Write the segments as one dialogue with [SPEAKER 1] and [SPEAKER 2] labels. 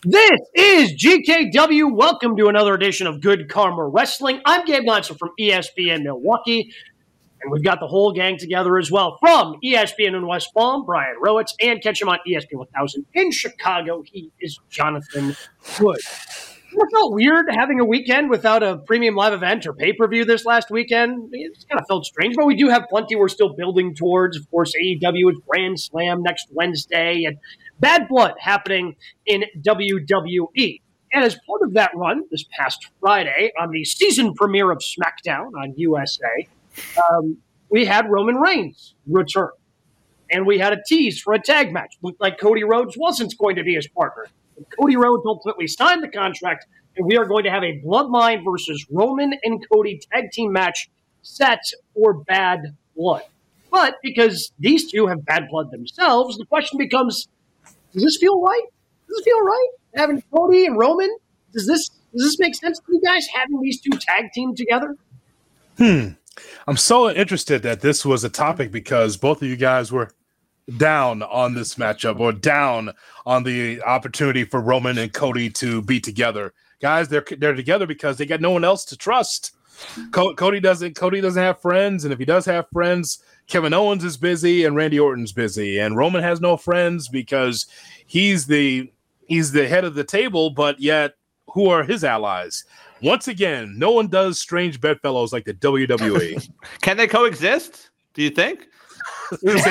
[SPEAKER 1] This is GKW. Welcome to another edition of Good Karma Wrestling. I'm Gabe Notson from ESPN Milwaukee, and we've got the whole gang together as well. From ESPN in West Palm, Brian Rowitz, and catch him on ESPN 1000 in Chicago. He is Jonathan Wood. It felt weird having a weekend without a premium live event or pay-per-view this last weekend. It kind of felt strange, but we do have plenty we're still building towards. Of course, AEW is Grand Slam next Wednesday, and Bad Blood happening in WWE. And as part of that run this past Friday on the season premiere of SmackDown on USA, we had Roman Reigns return. And we had a tease for a tag match. Looked like Cody Rhodes wasn't going to be his partner. But Cody Rhodes ultimately signed the contract, and we are going to have a Bloodline versus Roman and Cody tag team match set for Bad Blood. But because these two have bad blood themselves, the question becomes, does this feel right? Does this feel right? Having Cody and Roman? Does this make sense to you guys, having these two tag team together?
[SPEAKER 2] I'm so interested that this was a topic because both of you guys were down on this matchup or down on the opportunity for Roman and Cody to be together. Guys, they're together because they got no one else to trust. Cody doesn't have friends, and if he does have friends, Kevin Owens is busy and Randy Orton's busy, and Roman has no friends because he's the head of the table, but yet who are his allies? Once again, no one does strange bedfellows like the WWE.
[SPEAKER 3] Can they coexist? Do you think?
[SPEAKER 2] Since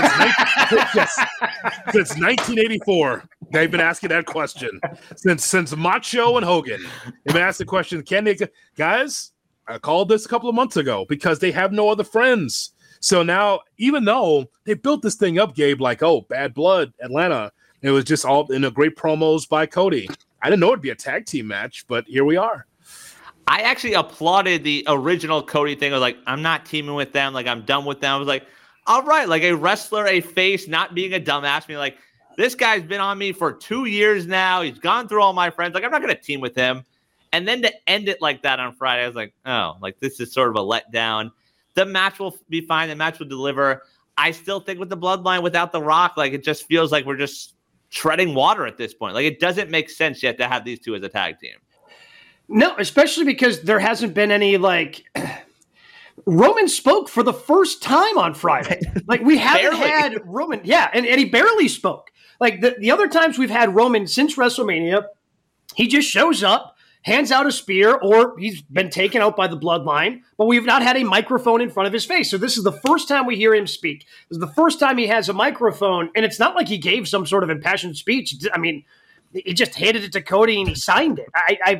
[SPEAKER 2] 1984, they've been asking that question. Since Macho and Hogan, they've been asked the question: can they, guys? I called this a couple of months ago because they have no other friends. So now, even though they built this thing up, Gabe, like, oh, Bad Blood, Atlanta, it was just all in a great promos by Cody. I didn't know it'd be a tag team match, but here we are.
[SPEAKER 3] I actually applauded the original Cody thing. I was like, I'm not teaming with them. Like, I'm done with them. I was like, all right, like a wrestler, a face, not being a dumbass. Being like, this guy's been on me for 2 years now. He's gone through all my friends. Like, I'm not going to team with him. And then to end it like that on Friday, I was like, oh, like this is sort of a letdown. The match will be fine. The match will deliver. I still think with the Bloodline without The Rock, like it just feels like we're just treading water at this point. Like it doesn't make sense yet to have these two as a tag team.
[SPEAKER 1] No, especially because there hasn't been any like Roman spoke for the first time on Friday. Like we haven't had Roman. Yeah. And he barely spoke. Like the other times we've had Roman since WrestleMania, he just shows up, hands out a spear, or he's been taken out by the Bloodline, but we've not had a microphone in front of his face. So this is the first time we hear him speak. This is the first time he has a microphone, and it's not like he gave some sort of impassioned speech. I mean, he just handed it to Cody and he signed it.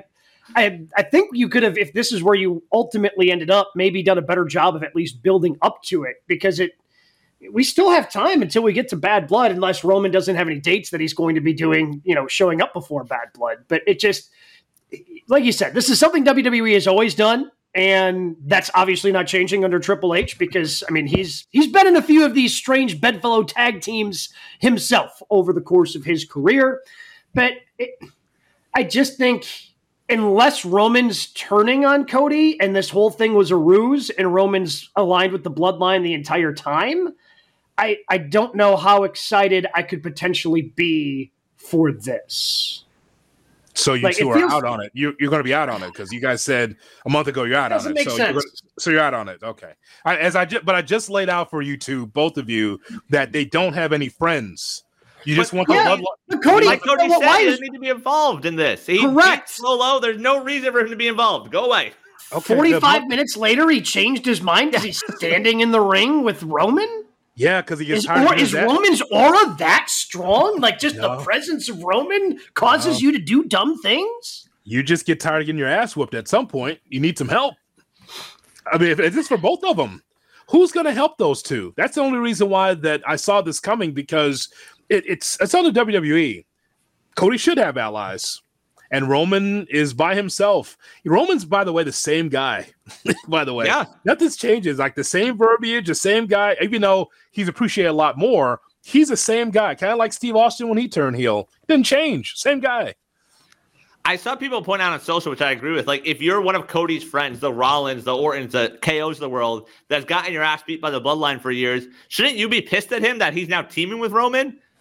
[SPEAKER 1] I think you could have, if this is where you ultimately ended up, maybe done a better job of at least building up to it, because we still have time until we get to Bad Blood, unless Roman doesn't have any dates that he's going to be doing, showing up before Bad Blood. But it just, like you said, this is something WWE has always done, and that's obviously not changing under Triple H because, I mean, he's been in a few of these strange bedfellow tag teams himself over the course of his career. But I just think unless Roman's turning on Cody and this whole thing was a ruse and Roman's aligned with the Bloodline the entire time, I don't know how excited I could potentially be for this.
[SPEAKER 2] So you two are out on it. You're going to be out on it because you guys said a month ago you're out on it.
[SPEAKER 1] Make sense.
[SPEAKER 2] So you're out on it. Okay. But I just laid out for you two, both of you, that they don't have any friends. You just want the Bloodline.
[SPEAKER 3] Cody said, he doesn't need to be involved in this.
[SPEAKER 1] Correct.
[SPEAKER 3] Solo, there's no reason for him to be involved. Go away.
[SPEAKER 1] Okay. 45 minutes later, he changed his mind because he's standing in the ring with Roman?
[SPEAKER 2] Yeah, because he gets tired.
[SPEAKER 1] Is Roman's aura that strong? Like just the presence of Roman causes you to do dumb things?
[SPEAKER 2] You just get tired of getting your ass whooped at some point. You need some help. I mean, if it's for both of them. Who's going to help those two? That's the only reason why that I saw this coming, because it's on the WWE. Cody should have allies. And Roman is by himself. Roman's, by the way, the same guy. By the way,
[SPEAKER 3] yeah,
[SPEAKER 2] nothing's changes. Like the same verbiage, the same guy. Even though he's appreciated a lot more, he's the same guy. Kind of like Steve Austin when he turned heel. Didn't change. Same guy.
[SPEAKER 3] I saw people point out on social, which I agree with. Like, if you're one of Cody's friends, the Rollins, the Ortons, the KOs of the world, that's gotten your ass beat by the Bloodline for years, shouldn't you be pissed at him that he's now teaming with Roman?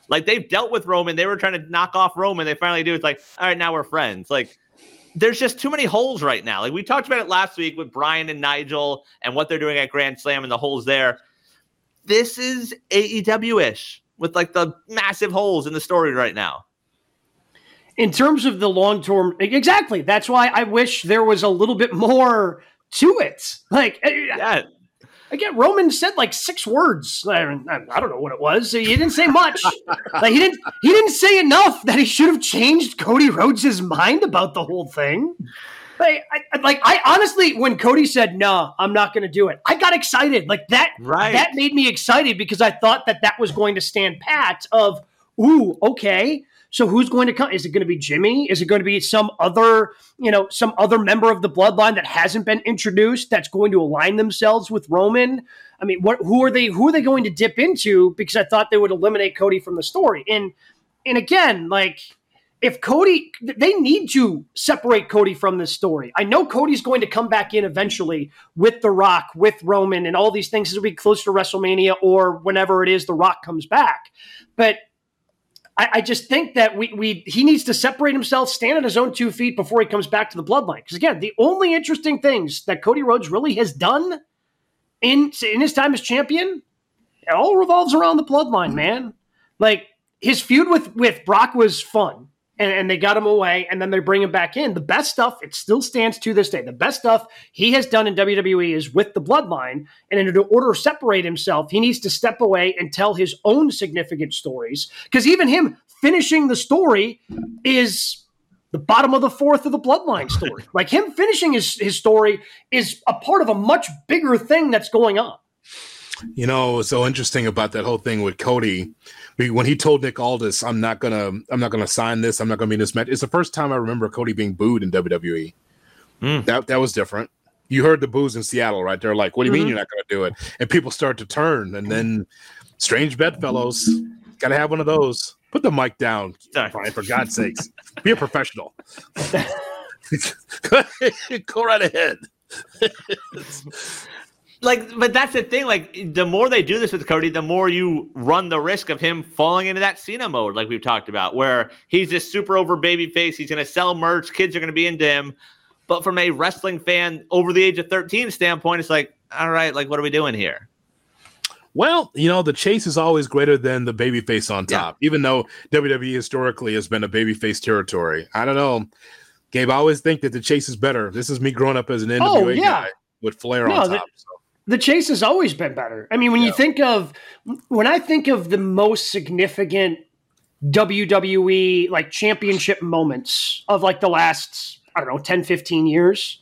[SPEAKER 3] Like, they've dealt with Roman. They were trying to knock off Roman. They finally do. It's like, all right, now we're friends. Like, there's just too many holes right now. Like, we talked about it last week with Brian and Nigel and what they're doing at Grand Slam and the holes there. This is AEW-ish with like the massive holes in the story right now.
[SPEAKER 1] In terms of the long-term, exactly. That's why I wish there was a little bit more to it. Like,
[SPEAKER 3] yeah.
[SPEAKER 1] Again, Roman said like 6 words. I don't know what it was. He didn't say much. Like, he didn't say enough that he should have changed Cody Rhodes' mind about the whole thing. I honestly, when Cody said, no, I'm not going to do it, I got excited. Like that,
[SPEAKER 3] right.
[SPEAKER 1] That made me excited because I thought that was going to stand pat of, ooh, okay. So who's going to come? Is it going to be Jimmy? Is it going to be some other member of the bloodline that hasn't been introduced that's going to align themselves with Roman? I mean, who are they going to dip into? Because I thought they would eliminate Cody from the story. And again, like, if Cody, they need to separate Cody from this story. I know Cody's going to come back in eventually with The Rock, with Roman, and all these things as we get close to WrestleMania or whenever it is The Rock comes back. But I just think that he needs to separate himself, stand on his own 2 feet before he comes back to the bloodline. Because again, the only interesting things that Cody Rhodes really has done in his time as champion, it all revolves around the bloodline, man. Like, his feud with Brock was fun. And they got him away, and then they bring him back in. The best stuff, it still stands to this day. The best stuff he has done in WWE is with the bloodline. And in order to separate himself, he needs to step away and tell his own significant stories. Because even him finishing the story is the bottom of the 4th of the bloodline story. Like, him finishing his story is a part of a much bigger thing that's going on.
[SPEAKER 2] You know, what's so interesting about that whole thing with Cody, when he told Nick Aldis, I'm not gonna sign this, I'm not gonna be in this match. It's the first time I remember Cody being booed in WWE. That was different. You heard the boos in Seattle, right? They're like, what do you mean you're not gonna do it? And people start to turn, and then strange bedfellows, gotta have one of those. Put the mic down, Brian, for God's sakes. Be a professional. Go right ahead.
[SPEAKER 3] Like, but that's the thing. Like, the more they do this with Cody, the more you run the risk of him falling into that Cena mode, like we've talked about, where he's this super over babyface. He's going to sell merch. Kids are going to be into him. But from a wrestling fan over the age of 13 standpoint, it's like, all right, like, what are we doing here?
[SPEAKER 2] Well, you know, the chase is always greater than the babyface on top, even though WWE historically has been a babyface territory. I don't know. Gabe, I always think that the chase is better. This is me growing up as an NWA guy with Flair on top.
[SPEAKER 1] The chase has always been better. I mean, when I think of the most significant WWE like championship moments of like the last, I don't know, 10, 15 years,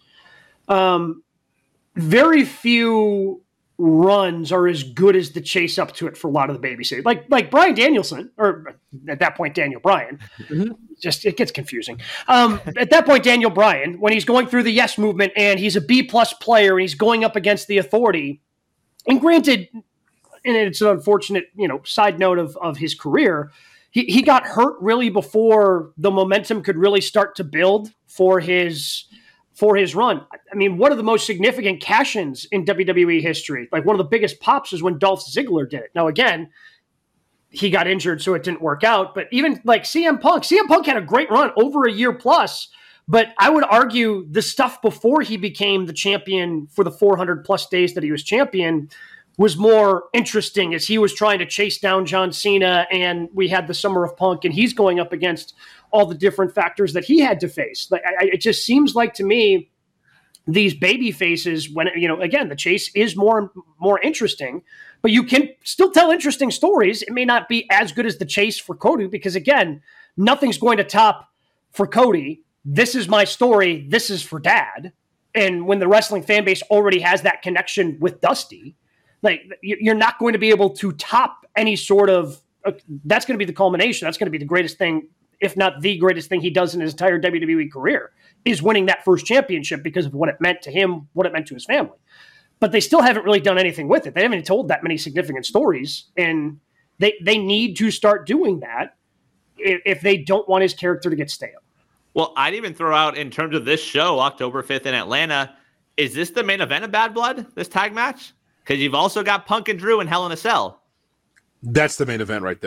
[SPEAKER 1] very few runs are as good as the chase up to it for a lot of the babysitters. Like Bryan Danielson, or at that point, Daniel Bryan. Just, it gets confusing. At that point, Daniel Bryan, when he's going through the Yes movement and he's a B+ player and he's going up against the Authority, and granted, and it's an unfortunate, side note of his career, he got hurt really before the momentum could really start to build for his run. I mean, one of the most significant cash-ins in WWE history, like one of the biggest pops, is when Dolph Ziggler did it. Now, again, he got injured, so it didn't work out. But even like CM Punk had a great run over a year plus. But I would argue the stuff before he became the champion for the 400 plus days that he was champion was more interesting, as he was trying to chase down John Cena, and we had the Summer of Punk, and he's going up against all the different factors that he had to face. Like, it just seems like to me, these baby faces, when, again, the chase is more interesting, but you can still tell interesting stories. It may not be as good as the chase for Cody, because again, nothing's going to top for Cody. This is my story. This is for Dad. And when the wrestling fan base already has that connection with Dusty, like, you're not going to be able to top any sort of, that's going to be the culmination. That's going to be the greatest thing, if not the greatest thing he does in his entire WWE career, is winning that first championship because of what it meant to him, what it meant to his family. But they still haven't really done anything with it. They haven't told that many significant stories, and they need to start doing that if they don't want his character to get stale.
[SPEAKER 3] Well, I'd even throw out, in terms of this show, October 5th in Atlanta, is this the main event of Bad Blood, this tag match? Because you've also got Punk and Drew in Hell in a Cell.
[SPEAKER 2] That's the main event right there.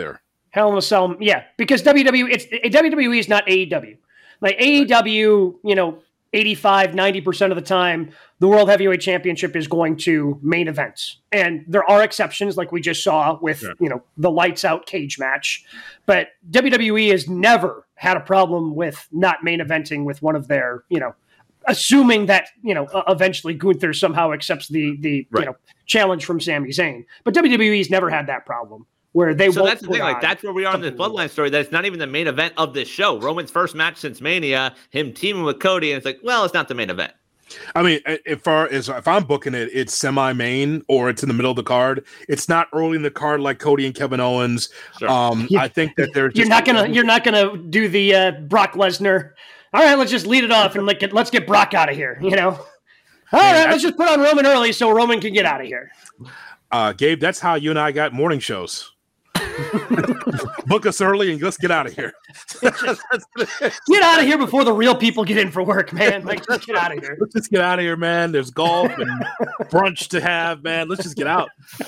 [SPEAKER 1] Hell in a Cell, yeah, because WWE is not AEW. Like AEW, 85, 90% of the time, the World Heavyweight Championship is going to main events. And there are exceptions, like we just saw with, the lights out cage match. But WWE has never had a problem with not main eventing with one of their, assuming that, eventually Gunther somehow accepts the challenge from Sami Zayn. But WWE's never had that problem. Where they
[SPEAKER 3] so that's the thing, like that's where we are in this Bloodline story. That's not even the main event of this show. Roman's first match since Mania, him teaming with Cody, and it's like, well, it's not the main event.
[SPEAKER 2] I mean, if I'm booking it, it's semi-main or it's in the middle of the card. It's not early in the card like Cody and Kevin Owens. Sure. I think that they're
[SPEAKER 1] you're not gonna do the Brock Lesnar. All right, let's just lead it off and let's get Brock out of here. All right, let's just put on Roman early so Roman can get out of here.
[SPEAKER 2] Gabe, that's how you and I got morning shows. Book us early and let's get out of here.
[SPEAKER 1] Get out of here before the real people get in for work, man. Like, just get out of here.
[SPEAKER 2] Let's just get out of here, man. There's golf and brunch to have, man. Let's just get out.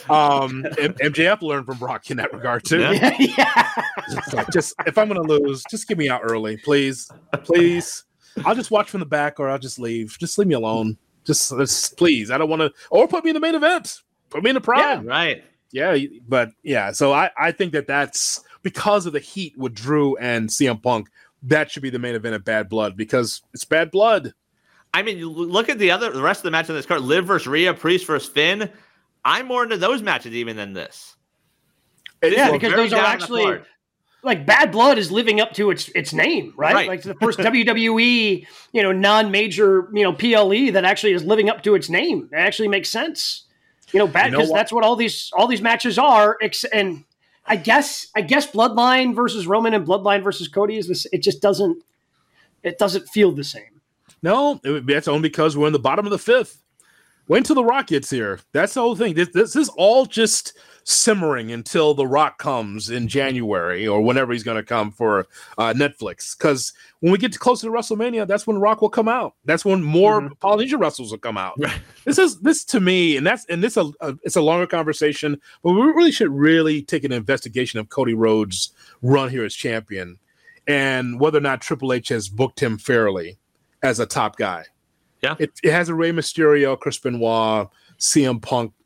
[SPEAKER 2] MJF learned from Brock in that regard too.
[SPEAKER 1] Yeah.
[SPEAKER 2] Just if I'm gonna lose, just get me out early, please. I'll just watch from the back or I'll just leave. Just leave me alone. Just please. I don't want to. Or put me in the main event. Put me in the prime.
[SPEAKER 3] Yeah, right.
[SPEAKER 2] Yeah, but yeah, so I think that's because of the heat with Drew and CM Punk, that should be the main event of Bad Blood because it's Bad Blood.
[SPEAKER 3] I mean, look at the rest of the match on this card: Liv versus Rhea, Priest versus Finn. I'm more into those matches even than this.
[SPEAKER 1] Because those are actually like Bad Blood is living up to its name, right? Like the first WWE, non-major, PLE that actually is living up to its name. It actually makes sense. Bad because that's what all these matches are. And I guess Bloodline versus Roman and Bloodline versus Cody is this. It just doesn't feel the same.
[SPEAKER 2] No, that's only because we're in the bottom of the fifth. Wait until the Rock gets here. That's the whole thing. This is all just simmering until the Rock comes in January or whenever he's going to come for Netflix. Because when we get closer to WrestleMania, that's when Rock will come out. That's when more Polynesian wrestlers will come out. Right. This to me, it's a longer conversation, but we really should take an investigation of Cody Rhodes' run here as champion and whether or not Triple H has booked him fairly as a top guy.
[SPEAKER 3] Yeah,
[SPEAKER 2] it has a Rey Mysterio, Chris Benoit, CM Punk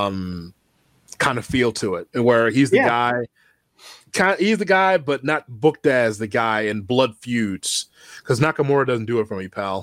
[SPEAKER 2] kind of feel to it, where he's the guy. He's the guy, but not booked as the guy in blood feuds because Nakamura doesn't do it for me, pal.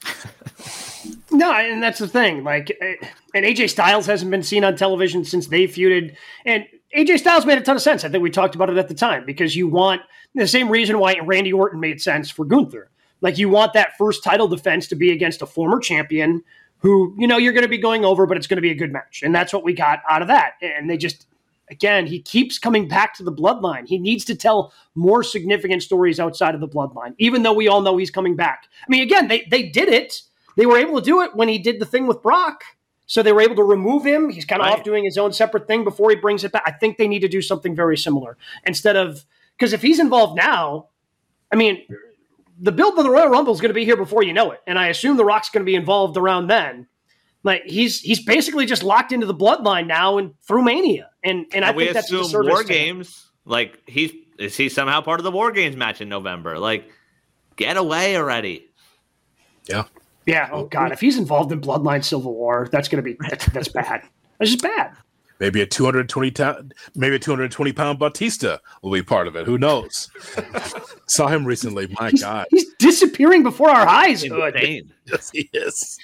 [SPEAKER 1] No, and that's the thing. Like, and AJ Styles hasn't been seen on television since they feuded, and AJ Styles made a ton of sense. I think we talked about it at the time because you want the same reason why Randy Orton made sense for Gunther. Like, you want that first title defense to be against a former champion who, you're going to be going over, but it's going to be a good match. And that's what we got out of that. And they just, again, he keeps coming back to the bloodline. He needs to tell more significant stories outside of the bloodline, even though we all know he's coming back. I mean, again, they did it. They were able to do it when he did the thing with Brock. So they were able to remove him. He's kind of off doing his own separate thing before he brings it back. I think they need to do something very similar instead of, because if he's involved now, I mean, the build of the Royal Rumble is going to be here before you know it. And I assume The Rock's going to be involved around then. Like, he's basically just locked into the bloodline now and through Mania. And I think that's the service.
[SPEAKER 3] War Games, like, is he somehow part of the War Games match in November? Like, get away already.
[SPEAKER 2] Yeah.
[SPEAKER 1] Yeah. Oh God. If he's involved in Bloodline Civil War, that's going to be, that's bad. That's just bad.
[SPEAKER 2] Maybe a 220-pound Batista will be part of it. Who knows? Saw him recently. My God.
[SPEAKER 1] He's disappearing before our eyes.
[SPEAKER 2] Yes, he is.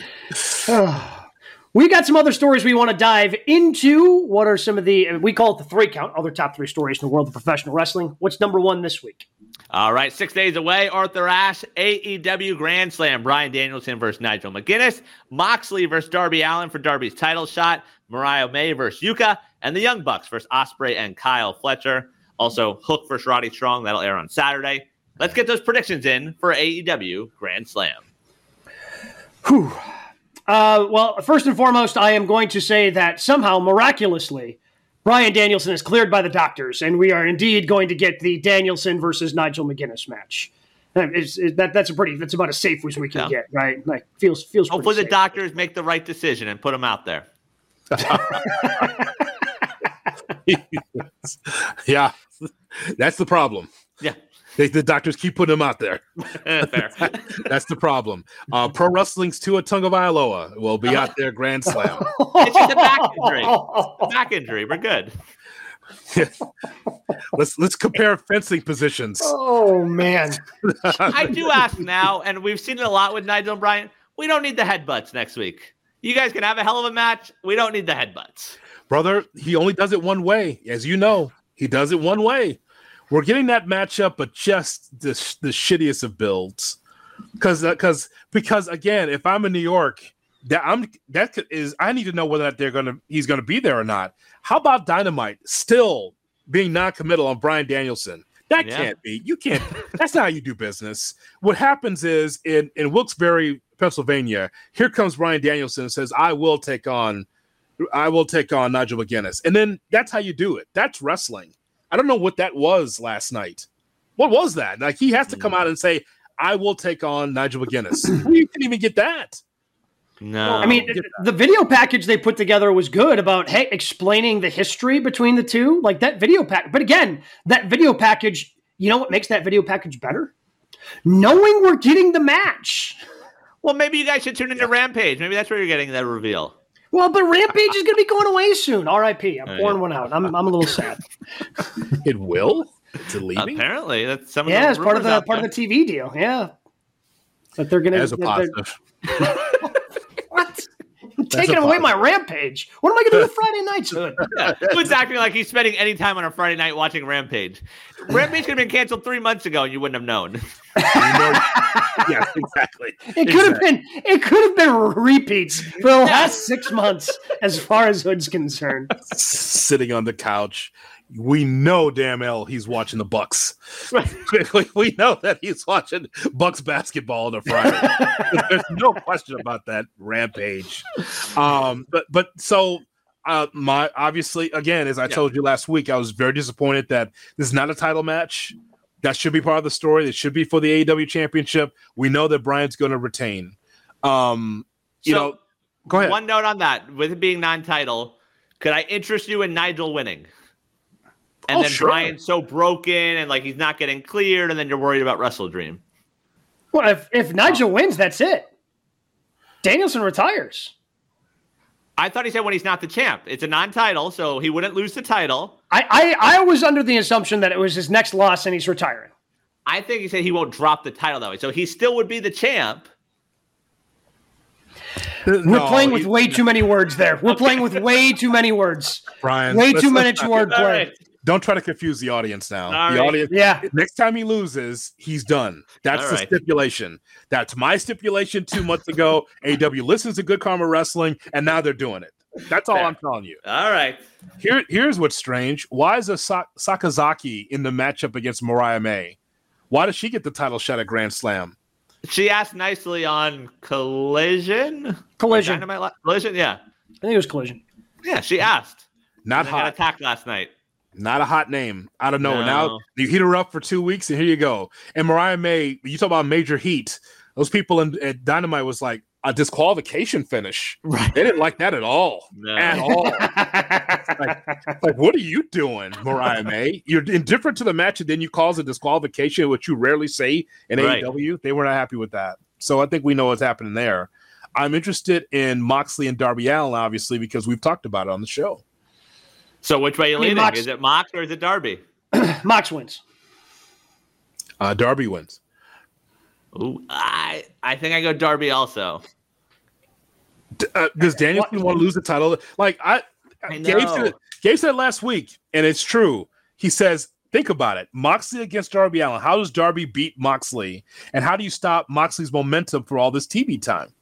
[SPEAKER 1] We got some other stories we want to dive into. What are some of we call it the 3 count, other top 3 stories in the world of professional wrestling. What's number 1 this week?
[SPEAKER 3] All right, 6 days away, Arthur Ashe, AEW Grand Slam, Bryan Danielson versus Nigel McGuinness, Moxley versus Darby Allin for Darby's title shot, Mariah May versus Yuka, and the Young Bucks versus Ospreay and Kyle Fletcher. Also, Hook versus Roddy Strong. That'll air on Saturday. Let's get those predictions in for AEW Grand Slam.
[SPEAKER 1] Whew. Well, first and foremost, I am going to say that somehow, miraculously, Bryan Danielson is cleared by the doctors, and we are indeed going to get the Danielson versus Nigel McGuinness match. That's about as safe as we can get, right? Like, feels.
[SPEAKER 3] Hopefully, the doctors make the right decision and put him out there.
[SPEAKER 2] Yeah. That's the problem.
[SPEAKER 3] Yeah.
[SPEAKER 2] The doctors keep putting them out there.
[SPEAKER 3] Fair.
[SPEAKER 2] That's the problem. Pro Wrestling's Tua Tagovailoa will be out there Grand Slam.
[SPEAKER 3] It's just a back injury. Back injury. We're good.
[SPEAKER 2] Let's compare fencing positions.
[SPEAKER 1] Oh man.
[SPEAKER 3] I do ask now, and we've seen it a lot with Nigel and Bryan. We don't need the headbutts next week. You guys can have a hell of a match. We don't need the headbutts.
[SPEAKER 2] Brother, he only does it one way. As you know, he does it one way. We're getting that matchup, but just the shittiest of builds. Because again, if I'm in New York, I need to know whether he's gonna be there or not. How about Dynamite still being non-committal on Bryan Danielson? That can't be. You can't. That's not how you do business. What happens is in Wilkes-Barre, Pennsylvania, here comes Bryan Danielson and says, I will take on Nigel McGuinness. And then that's how you do it. That's wrestling. I don't know what that was last night. What was that? Like, he has to come out and say, I will take on Nigel McGuinness. You didn't even get that.
[SPEAKER 3] No.
[SPEAKER 1] I mean, the video package they put together was good about, hey, explaining the history between the two. Like that video pack. But again, that video package, you know what makes that video package better? Knowing we're getting the match.
[SPEAKER 3] Well, maybe you guys should tune into Rampage. Maybe that's where you're getting that reveal.
[SPEAKER 1] Well, but Rampage is going to be going away soon. R.I.P. I'm pouring one out. I'm a little sad.
[SPEAKER 2] It will? It's leaving?
[SPEAKER 3] Apparently, that's some.
[SPEAKER 1] Yeah, it's part of the TV deal. Yeah, but they're going to.
[SPEAKER 2] As a positive.
[SPEAKER 1] What? Taking away my Rampage. What am I going to do with Friday nights?
[SPEAKER 3] Who's acting like he's spending any time on a Friday night watching Rampage? Rampage could have been canceled 3 months ago, and you wouldn't have known.
[SPEAKER 2] Yeah, exactly.
[SPEAKER 1] It could have been repeats for the last 6 months, as far as Hood's concerned.
[SPEAKER 2] Sitting on the couch. We know damn well he's watching the Bucks. We know that he's watching Bucks basketball on a Friday. There's no question about that. Rampage. But my obviously, again, as I told you last week, I was very disappointed that this is not a title match. That should be part of the story. It should be for the AEW championship. We know that Bryan's going to retain. Go ahead.
[SPEAKER 3] One note on that, with it being non-title, could I interest you in Nigel winning? And then sure. Bryan's so broken and like he's not getting cleared, and then you're worried about Wrestle Dream.
[SPEAKER 1] Well, if Nigel wins, that's it. Danielson retires.
[SPEAKER 3] I thought he said when he's not the champ. It's a non-title, so he wouldn't lose the title.
[SPEAKER 1] I was under the assumption that it was his next loss and he's retiring.
[SPEAKER 3] I think he said he won't drop the title that way, so he still would be the champ.
[SPEAKER 1] We're playing with way too many words there. We're playing with way too many words.
[SPEAKER 2] Brian,
[SPEAKER 1] way too much wordplay.
[SPEAKER 2] Right. Don't try to confuse the audience now.
[SPEAKER 3] All
[SPEAKER 2] the
[SPEAKER 3] right.
[SPEAKER 2] audience, next time he loses, he's done. That's the stipulation. That's my stipulation 2 months ago. AEW listens to Good Karma Wrestling, and now they're doing it. That's all I'm telling you.
[SPEAKER 3] All right.
[SPEAKER 2] Here's what's strange. Why is Sakazaki in the matchup against Mariah May? Why does she get the title shot at Grand Slam?
[SPEAKER 3] She asked nicely on Collision.
[SPEAKER 1] Collision,
[SPEAKER 3] yeah.
[SPEAKER 1] I think it was Collision.
[SPEAKER 3] Yeah, she asked.
[SPEAKER 2] Not hot.
[SPEAKER 3] Got attacked last night.
[SPEAKER 2] Not a hot name. I don't know. Now you heat her up for 2 weeks, and here you go. And Mariah May, you talk about major heat. Those people at Dynamite was like a disqualification finish.
[SPEAKER 3] Right.
[SPEAKER 2] They didn't like that at all.
[SPEAKER 3] No.
[SPEAKER 2] At all. like, what are you doing, Mariah May? You're indifferent to the match, and then you cause a disqualification, which you rarely say in AEW. They were not happy with that. So I think we know what's happening there. I'm interested in Moxley and Darby Allin, obviously, because we've talked about it on the show.
[SPEAKER 3] So which way are you leaning? Is it Mox or is it Darby?
[SPEAKER 1] Mox wins.
[SPEAKER 2] Darby wins.
[SPEAKER 3] Ooh, I think I go Darby also.
[SPEAKER 2] Does Danielson want to lose the title? Like I Gabe said last week, and it's true. He says, think about it. Moxley against Darby Allin. How does Darby beat Moxley? And how do you stop Moxley's momentum for all this TV time?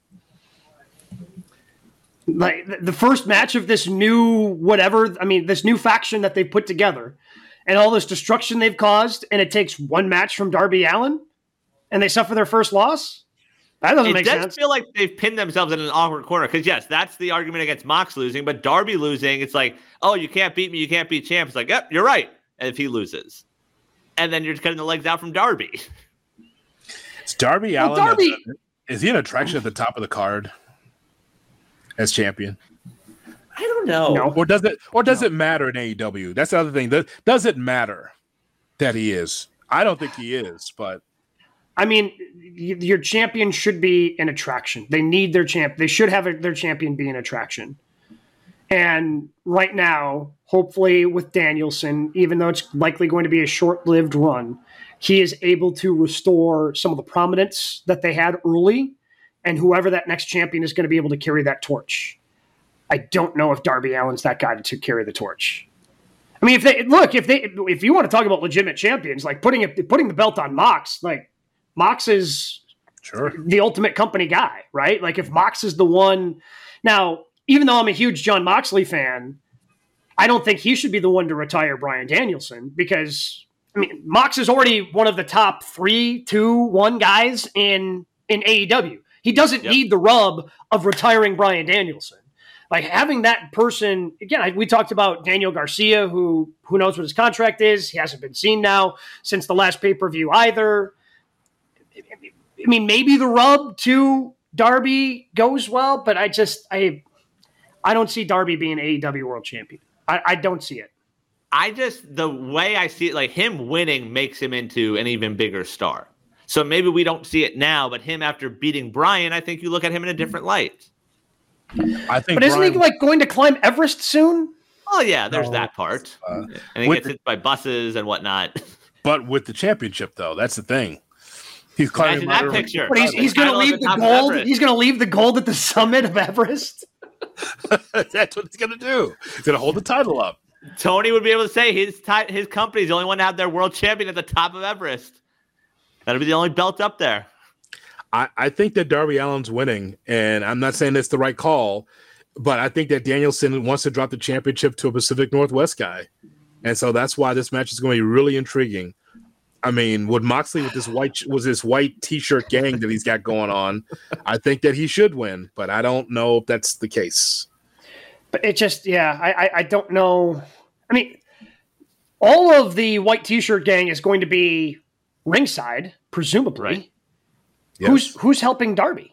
[SPEAKER 1] Like the first match of this new this new faction that they put together and all this destruction they've caused, and it takes one match from Darby Allin and they suffer their first loss? That doesn't make sense. It does
[SPEAKER 3] feel like they've pinned themselves in an awkward corner because, yes, that's the argument against Mox losing, but Darby losing, it's like, oh, you can't beat me, you can't beat champ. It's like, yep, you're right. And if he loses. And then you're just cutting the legs out from Darby.
[SPEAKER 2] Is Darby Allin, is he an attraction at the top of the card? As champion,
[SPEAKER 3] I don't know.
[SPEAKER 2] Or does it matter in AEW? That's the other thing. Does it matter? that he is. I don't think he is, but
[SPEAKER 1] I mean, your champion should be an attraction. They need their champ. They should have their champion be an attraction. And right now, hopefully with Danielson, even though it's likely going to be a short-lived run, he is able to restore some of the prominence that they had early, and whoever that next champion is going to be able to carry that torch. I don't know if Darby Allin's that guy to carry the torch. I mean, if you want to talk about legitimate champions, like putting the belt on Mox, like Mox is the ultimate company guy, right? Like if Mox is the one now, even though I'm a huge Jon Moxley fan, I don't think he should be the one to retire Bryan Danielson because I mean, Mox is already one of the top 3, 2, 1 guys in AEW. He doesn't need the rub of retiring Bryan Danielson. Like having that person, again, we talked about Daniel Garcia, who knows what his contract is. He hasn't been seen now since the last pay-per-view either. I mean, maybe the rub to Darby goes well, but I don't see Darby being AEW World Champion. I don't see it.
[SPEAKER 3] The way I see it, like him winning makes him into an even bigger star. So maybe we don't see it now, but him after beating Bryan, I think you look at him in a different light.
[SPEAKER 2] I think,
[SPEAKER 1] but isn't he like going to climb Everest soon?
[SPEAKER 3] Oh yeah, there's that part. And he gets hit by buses and whatnot.
[SPEAKER 2] But with the championship, though, that's the thing. He's climbing
[SPEAKER 3] that picture.
[SPEAKER 1] But he's going to leave the gold. He's going to leave the gold at the summit of Everest.
[SPEAKER 2] That's what he's going to do. He's going to hold the title up.
[SPEAKER 3] Tony would be able to say his company's the only one to have their world champion at the top of Everest. That'll be the only belt up there.
[SPEAKER 2] I think that Darby Allin's winning, and I'm not saying that's the right call, but I think that Danielson wants to drop the championship to a Pacific Northwest guy. And so that's why this match is going to be really intriguing. I mean, with Moxley with this white T-shirt gang that he's got going on, I think that he should win, but I don't know if that's the case.
[SPEAKER 1] But it just, I don't know. I mean, all of the white T-shirt gang is going to be ringside, presumably.
[SPEAKER 3] Right.
[SPEAKER 1] Yes. Who's helping Darby?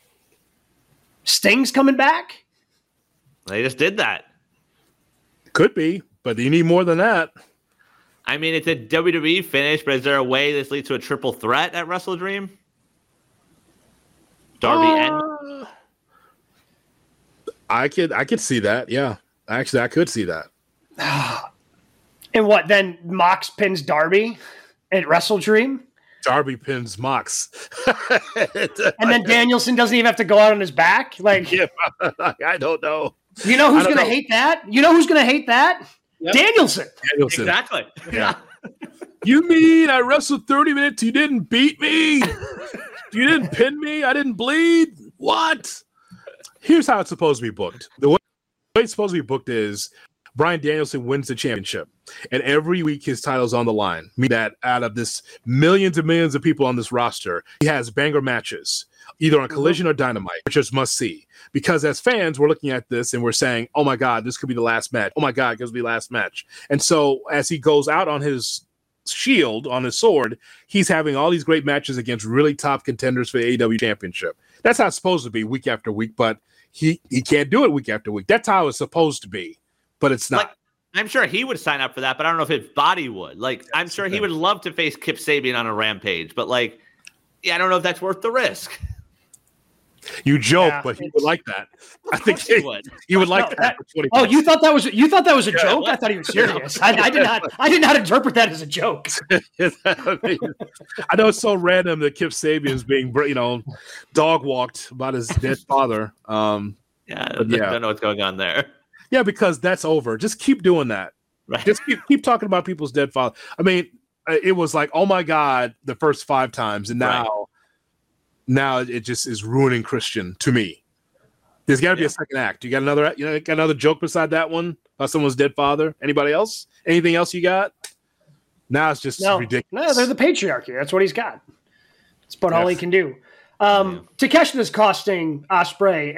[SPEAKER 1] Sting's coming back?
[SPEAKER 3] They just did that.
[SPEAKER 2] Could be, but you need more than that.
[SPEAKER 3] I mean, it's a WWE finish, but is there a way this leads to a triple threat at Wrestle Dream? Darby and
[SPEAKER 2] I could see that. Yeah, actually, I could see that.
[SPEAKER 1] And what then? Mox pins Darby at Wrestle Dream.
[SPEAKER 2] Darby pins Mox,
[SPEAKER 1] and then Danielson doesn't even have to go out on his back. Like,
[SPEAKER 2] I don't know.
[SPEAKER 1] You know who's going to hate that? You know who's going to hate that? Yep. Danielson.
[SPEAKER 3] Exactly.
[SPEAKER 2] Yeah. You mean I wrestled 30 minutes? You didn't beat me? You didn't pin me? I didn't bleed? What? Here's how it's supposed to be booked. The way it's supposed to be booked is Bryan Danielson wins the championship, and every week his title's on the line. Meaning that out of this millions and millions of people on this roster, he has banger matches, either on Collision or Dynamite, which is must see. Because as fans, we're looking at this and we're saying, oh my God, this could be the last match. Oh my God, this could be the last match. And so as he goes out on his shield, on his sword, he's having all these great matches against really top contenders for the AEW championship. That's how it's supposed to be week after week, but he can't do it week after week. That's how it's supposed to be, but it's not.
[SPEAKER 3] Like, I'm sure he would sign up for that, but I don't know if his body would. Like, I'm sure he would love to face Kip Sabian on a Rampage, but like, I don't know if that's worth the risk.
[SPEAKER 2] You joke, but he would like that. I think he would like that.
[SPEAKER 1] Oh, you thought that was a joke? I thought he was serious. I did not interpret that as a joke.
[SPEAKER 2] I know it's so random that Kip Sabian's being, dog walked about his dead father.
[SPEAKER 3] I don't know what's going on there.
[SPEAKER 2] Yeah, because that's over. Just keep doing that.
[SPEAKER 3] Right.
[SPEAKER 2] Just keep talking about people's dead father. I mean, it was like, oh my God, the first 5 times, and now it just is ruining Christian to me. There's got to be a second act. You got another joke beside that one about someone's dead father? Anybody else? Anything else you got? Now it's just ridiculous. No,
[SPEAKER 1] they're the patriarchy. That's what he's got. That's about all he can do. Takeshita's costing Ospreay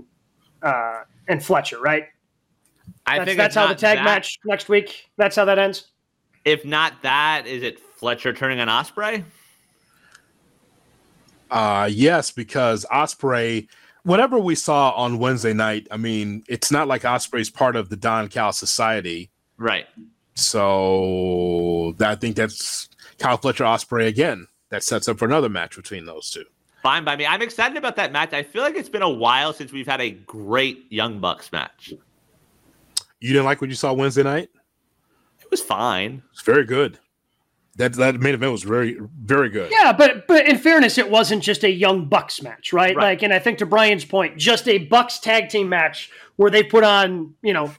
[SPEAKER 1] and Fletcher, right?
[SPEAKER 3] I think
[SPEAKER 1] that's how the tag match next week. That's how that ends.
[SPEAKER 3] If not that, is it Fletcher turning on Ospreay?
[SPEAKER 2] Yes, because Ospreay, whatever we saw on Wednesday night, I mean, it's not like Ospreay's part of the Don Cal Society.
[SPEAKER 3] Right.
[SPEAKER 2] So I think that's Kyle Fletcher Ospreay again. That sets up for another match between those two.
[SPEAKER 3] Fine by me. I'm excited about that match. I feel like it's been a while since we've had a great Young Bucks match.
[SPEAKER 2] You didn't like what you saw Wednesday night?
[SPEAKER 3] It was fine.
[SPEAKER 2] It's very good. That main event was very, very good.
[SPEAKER 1] Yeah, but in fairness, it wasn't just a Young Bucks match, right? Like, and I think to Brian's point, just a Bucks tag team match where they put on,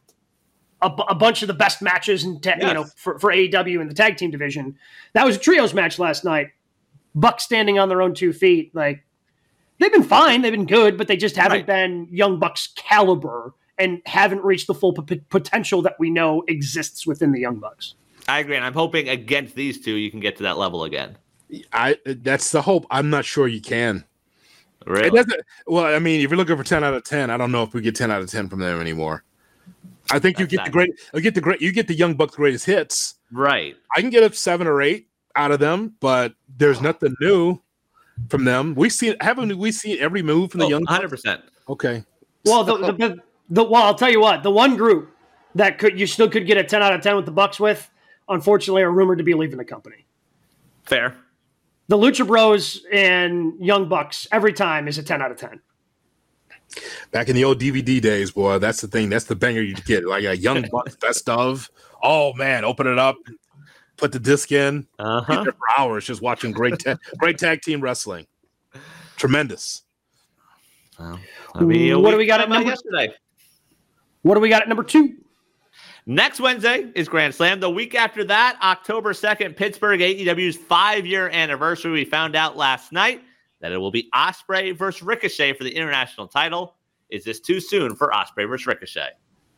[SPEAKER 1] a bunch of the best matches and for AEW in the tag team division. That was a trios match last night. Bucks standing on their own 2 feet. Like, they've been fine, they've been good, but they just haven't been Young Bucks caliber and haven't reached the full potential that we know exists within the Young Bucks.
[SPEAKER 3] I agree, and I'm hoping against these two you can get to that level again.
[SPEAKER 2] That's the hope. I'm not sure you can.
[SPEAKER 3] Really?
[SPEAKER 2] Well, I mean, if you're looking for 10 out of 10, I don't know if we get 10 out of 10 from them anymore. I think you get the Young Bucks greatest hits.
[SPEAKER 3] Right.
[SPEAKER 2] I can get a 7 or 8 out of them, but there's nothing new from them. Haven't we seen every move from the Young Bucks?
[SPEAKER 3] 100%.
[SPEAKER 2] Okay.
[SPEAKER 1] Well, I'll tell you what, the one group that you still could get a 10 out of 10 with the Bucks with, unfortunately, are rumored to be leaving the company.
[SPEAKER 3] Fair.
[SPEAKER 1] The Lucha Bros and Young Bucks every time is a 10 out of 10.
[SPEAKER 2] Back in the old DVD days, boy, that's the thing. That's the banger you get. Like a Young Bucks best of. Oh man, open it up, put the disc in, get there for hours just watching great tag team wrestling. Tremendous.
[SPEAKER 3] Well,
[SPEAKER 1] what do we got at number
[SPEAKER 3] yesterday?
[SPEAKER 1] What do we got at number 2?
[SPEAKER 3] Next Wednesday is Grand Slam. The week after that, October 2nd, Pittsburgh, AEW's 5-year anniversary. We found out last night that it will be Ospreay versus Ricochet for the international title. Is this too soon for Ospreay versus Ricochet?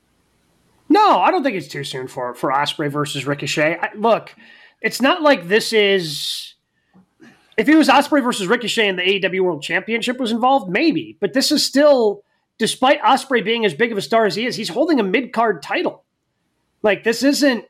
[SPEAKER 1] No, I don't think it's too soon for Ospreay versus Ricochet. Look, it's not like this is... If it was Ospreay versus Ricochet and the AEW World Championship was involved, maybe. But this is still, despite Ospreay being as big of a star as he is, he's holding a mid-card title. Like, this isn't,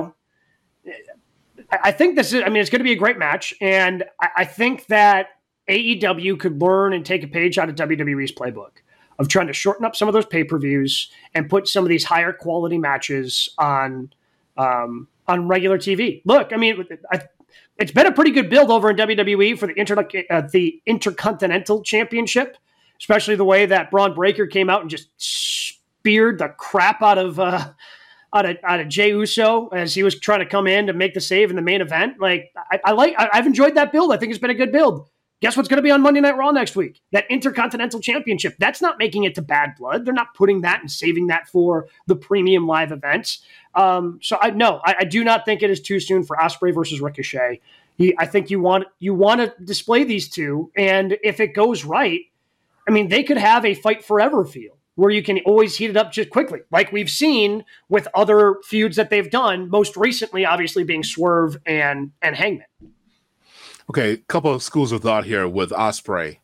[SPEAKER 1] I think it's going to be a great match. And I think that AEW could learn and take a page out of WWE's playbook of trying to shorten up some of those pay-per-views and put some of these higher quality matches on regular TV. Look, it's been a pretty good build over in WWE for the Intercontinental Championship, especially the way that Braun Breaker came out and just speared the crap out of Jey Uso as he was trying to come in to make the save in the main event. Like, I've enjoyed that build. I think it's been a good build. Guess what's going to be on Monday Night Raw next week? That Intercontinental Championship. That's not making it to Bad Blood. They're not putting that and saving that for the premium live events. So I do not think it is too soon for Ospreay versus Ricochet. I think you want to display these two, and if it goes right, they could have a fight forever feel where you can always heat it up just quickly, like we've seen with other feuds that they've done. Most recently, obviously, being Swerve and Hangman.
[SPEAKER 2] Okay, a couple of schools of thought here with Ospreay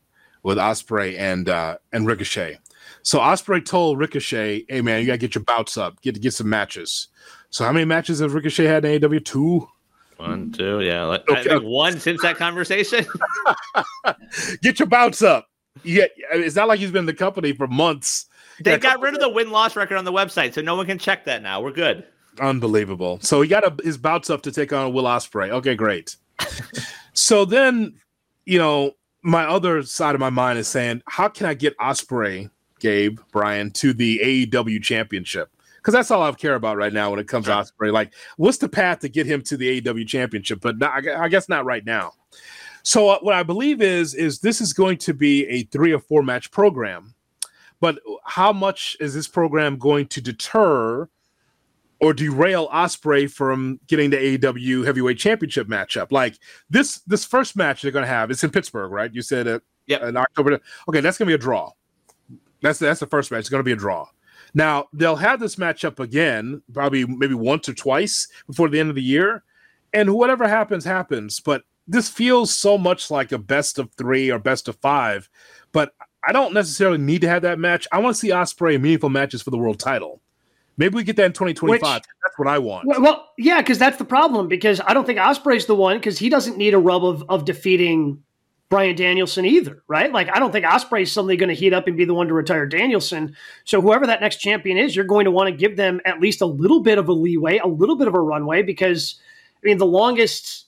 [SPEAKER 2] and Ricochet. So Ospreay told Ricochet, "Hey man, you gotta get your bouts up, get some matches." So how many matches has Ricochet had in AEW? 2?
[SPEAKER 3] 1, 2, yeah. I think 1 since that conversation.
[SPEAKER 2] Get your bouts up. Yeah, it's not like he's been in the company for months.
[SPEAKER 3] They got rid of the win-loss record on the website, so no one can check that now. We're good.
[SPEAKER 2] Unbelievable. So he got his bouts up to take on Will Ospreay. Okay, great. So then, my other side of my mind is saying, how can I get Ospreay, Gabe, Brian, to the AEW championship? Because that's all I care about right now when it comes to Ospreay. Like, what's the path to get him to the AEW championship? But I guess not right now. So what I believe is this is going to be a 3 or 4 match program. But how much is this program going to deter or derail Ospreay from getting the AEW Heavyweight Championship matchup? Like this first match they're going to have, it's in Pittsburgh, right? You said in October. Okay, that's going to be a draw. That's the first match. It's going to be a draw. Now, they'll have this matchup again, probably maybe once or twice before the end of the year. And whatever happens, happens. But this feels so much like a best of 3 or best of 5. But I don't necessarily need to have that match. I want to see Ospreay in meaningful matches for the world title. Maybe we get that in 2025. That's what I want.
[SPEAKER 1] Well, yeah, because that's the problem. Because I don't think Ospreay's the one, because he doesn't need a rub of defeating Bryan Danielson either, right? Like, I don't think Ospreay is suddenly going to heat up and be the one to retire Danielson. So whoever that next champion is, you're going to want to give them at least a little bit of a leeway, a little bit of a runway, because, I mean, the longest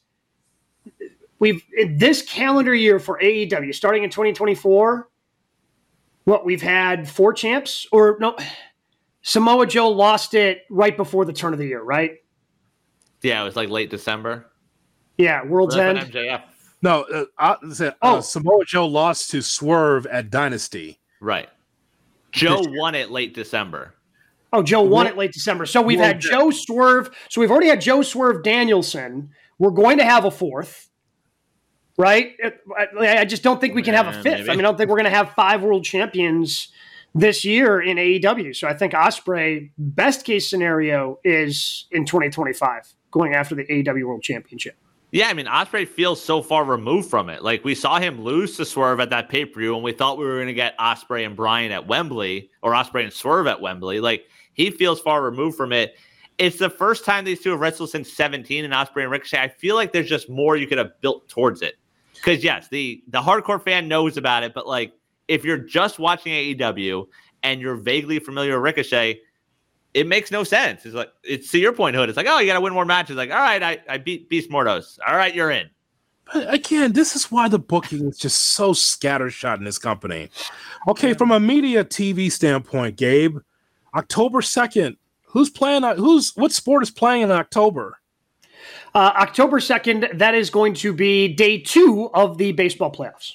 [SPEAKER 1] we've in this calendar year for AEW, starting in 2024, we've had 4 champs, or no, Samoa Joe lost it right before the turn of the year, right?
[SPEAKER 3] Yeah, it was like late December.
[SPEAKER 1] Yeah, World's End.
[SPEAKER 3] MJF.
[SPEAKER 2] No, Samoa Joe lost to Swerve at Dynasty.
[SPEAKER 3] Right. Joe won it late December.
[SPEAKER 1] Oh, Joe won it late December. So we've had Joe Swerve. So we've already had Joe Swerve Danielson. We're going to have a 4th, right? I just don't think we can have a 5th. Maybe. I mean, I don't think we're going to have 5 world champions this year in AEW. So I think Ospreay, best case scenario, is in 2025, going after the AEW World Championship.
[SPEAKER 3] Yeah, I mean, Ospreay feels so far removed from it. Like, we saw him lose to Swerve at that pay-per-view, and we thought we were going to get Ospreay and Bryan at Wembley, or Ospreay and Swerve at Wembley. Like, he feels far removed from it. It's the first time these two have wrestled since 17, and Ospreay and Ricochet. I feel like there's just more you could have built towards it. Because, yes, the hardcore fan knows about it, but, like, if you're just watching AEW and you're vaguely familiar with Ricochet, it makes no sense. It's like, it's to your point, Hood. It's like, oh, you got to win more matches. Like, all right, I beat Beast Mordos. All right, you're in.
[SPEAKER 2] But again, this is why the booking is just so scattershot in this company. Okay, from a media TV standpoint, Gabe, October 2nd, what sport is playing in October?
[SPEAKER 1] October 2nd, that is going to be day 2 of the baseball playoffs.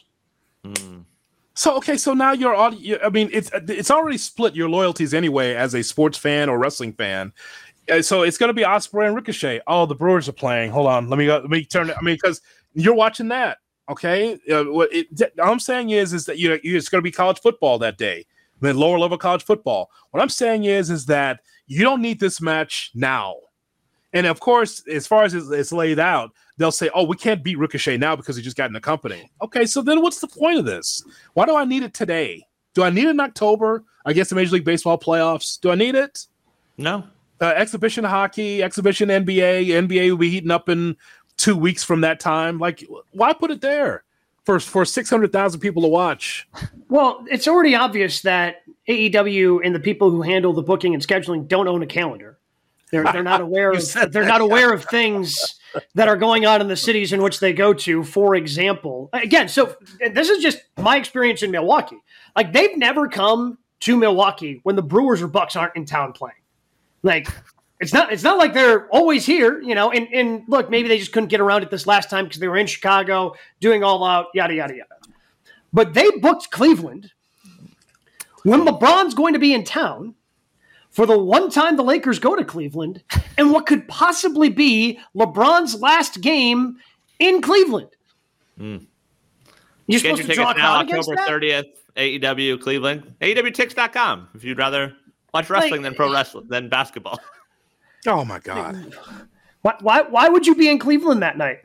[SPEAKER 2] So now it's already split your loyalties anyway as a sports fan or wrestling fan. So it's going to be Ospreay and Ricochet. Oh, the Brewers are playing. Hold on, let me turn it. I mean, because you're watching that, okay? All I'm saying is that it's going to be college football that day, then lower level college football. What I'm saying is that you don't need this match now. And of course, as far as it's laid out, they'll say, oh, we can't beat Ricochet now because he just got in the company. Okay, so then what's the point of this? Why do I need it today? Do I need it in October? I guess the Major League Baseball playoffs. Do I need it?
[SPEAKER 3] No.
[SPEAKER 2] Exhibition hockey, exhibition NBA. NBA will be heating up in 2 weeks from that time. Like, why put it there for 600,000 people to watch?
[SPEAKER 1] Well, it's already obvious that AEW and the people who handle the booking and scheduling don't own a calendar. They're not aware of things that are going on in the cities in which they go to. For example, again, so this is just my experience in Milwaukee. Like, they've never come to Milwaukee when the Brewers or Bucks aren't in town playing. Like, it's not like they're always here, and look, maybe they just couldn't get around it this last time because they were in Chicago doing all out, yada, yada, yada. But they booked Cleveland when LeBron's going to be in town for the one time the Lakers go to Cleveland, and what could possibly be LeBron's last game in Cleveland. You're supposed to draw a crowd against that?
[SPEAKER 3] October 30th, AEW Cleveland. AEWTix.com if you'd rather watch wrestling than pro wrestling than basketball.
[SPEAKER 2] Oh my God!
[SPEAKER 1] Why would you be in Cleveland that night?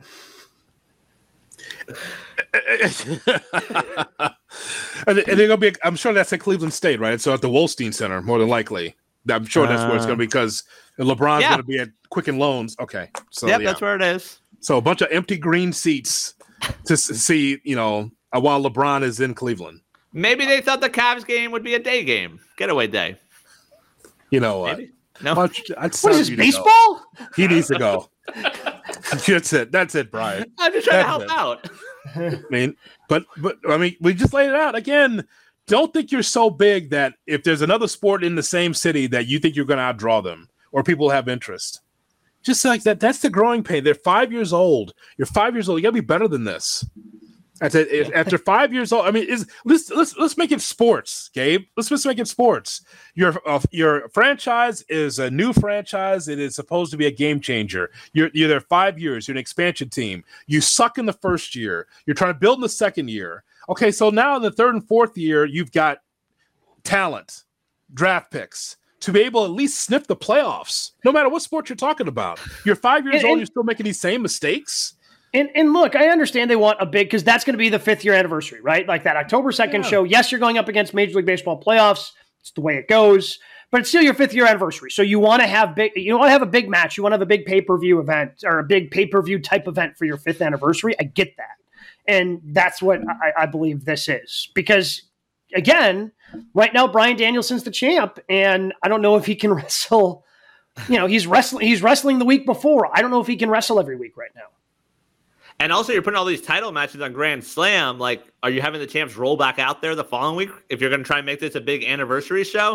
[SPEAKER 2] And they're gonna be. I'm sure that's at Cleveland State, right? So at the Wolstein Center, more than likely. I'm sure that's where it's going to be because LeBron's going to be at Quicken Loans. Okay. So,
[SPEAKER 3] that's where it is.
[SPEAKER 2] So a bunch of empty green seats to see, while LeBron is in Cleveland.
[SPEAKER 3] Maybe they thought the Cavs game would be a day game, getaway day.
[SPEAKER 2] You know what?
[SPEAKER 3] Maybe. No.
[SPEAKER 1] What is this, baseball?
[SPEAKER 2] He needs to go. That's it, Brian.
[SPEAKER 3] I'm just trying to help out.
[SPEAKER 2] But we just laid it out again. Don't think you're so big that if there's another sport in the same city that you think you're going to outdraw them or people have interest. Just like that. That's the growing pain. They're 5 years old. You're 5 years old. You got to be better than this. After 5 years old, let's make it sports, Gabe. Let's just make it sports. Your franchise is a new franchise. It is supposed to be a game changer. You're there 5 years. You're an expansion team. You suck in the first year. You're trying to build in the second year. Okay, so now in the third and fourth year, you've got talent, draft picks to be able to at least sniff the playoffs, no matter what sport you're talking about. You're 5 years old, you're still making these same mistakes.
[SPEAKER 1] And look, I understand they want a big, because that's going to be the 5th year anniversary, right? Like that October 2nd show. Yes, you're going up against Major League Baseball playoffs. It's the way it goes, but it's still your 5th year anniversary. So you want to have a big match. You want to have a big pay-per-view event or a big pay-per-view type event for your 5th anniversary. I get that. And that's what I believe this is. Because, again, right now, Bryan Danielson's the champ, and I don't know if he can wrestle. He's wrestling the week before. I don't know if he can wrestle every week right now.
[SPEAKER 3] And also, you're putting all these title matches on Grand Slam. Like, are you having the champs roll back out there the following week if you're going to try and make this a big anniversary show?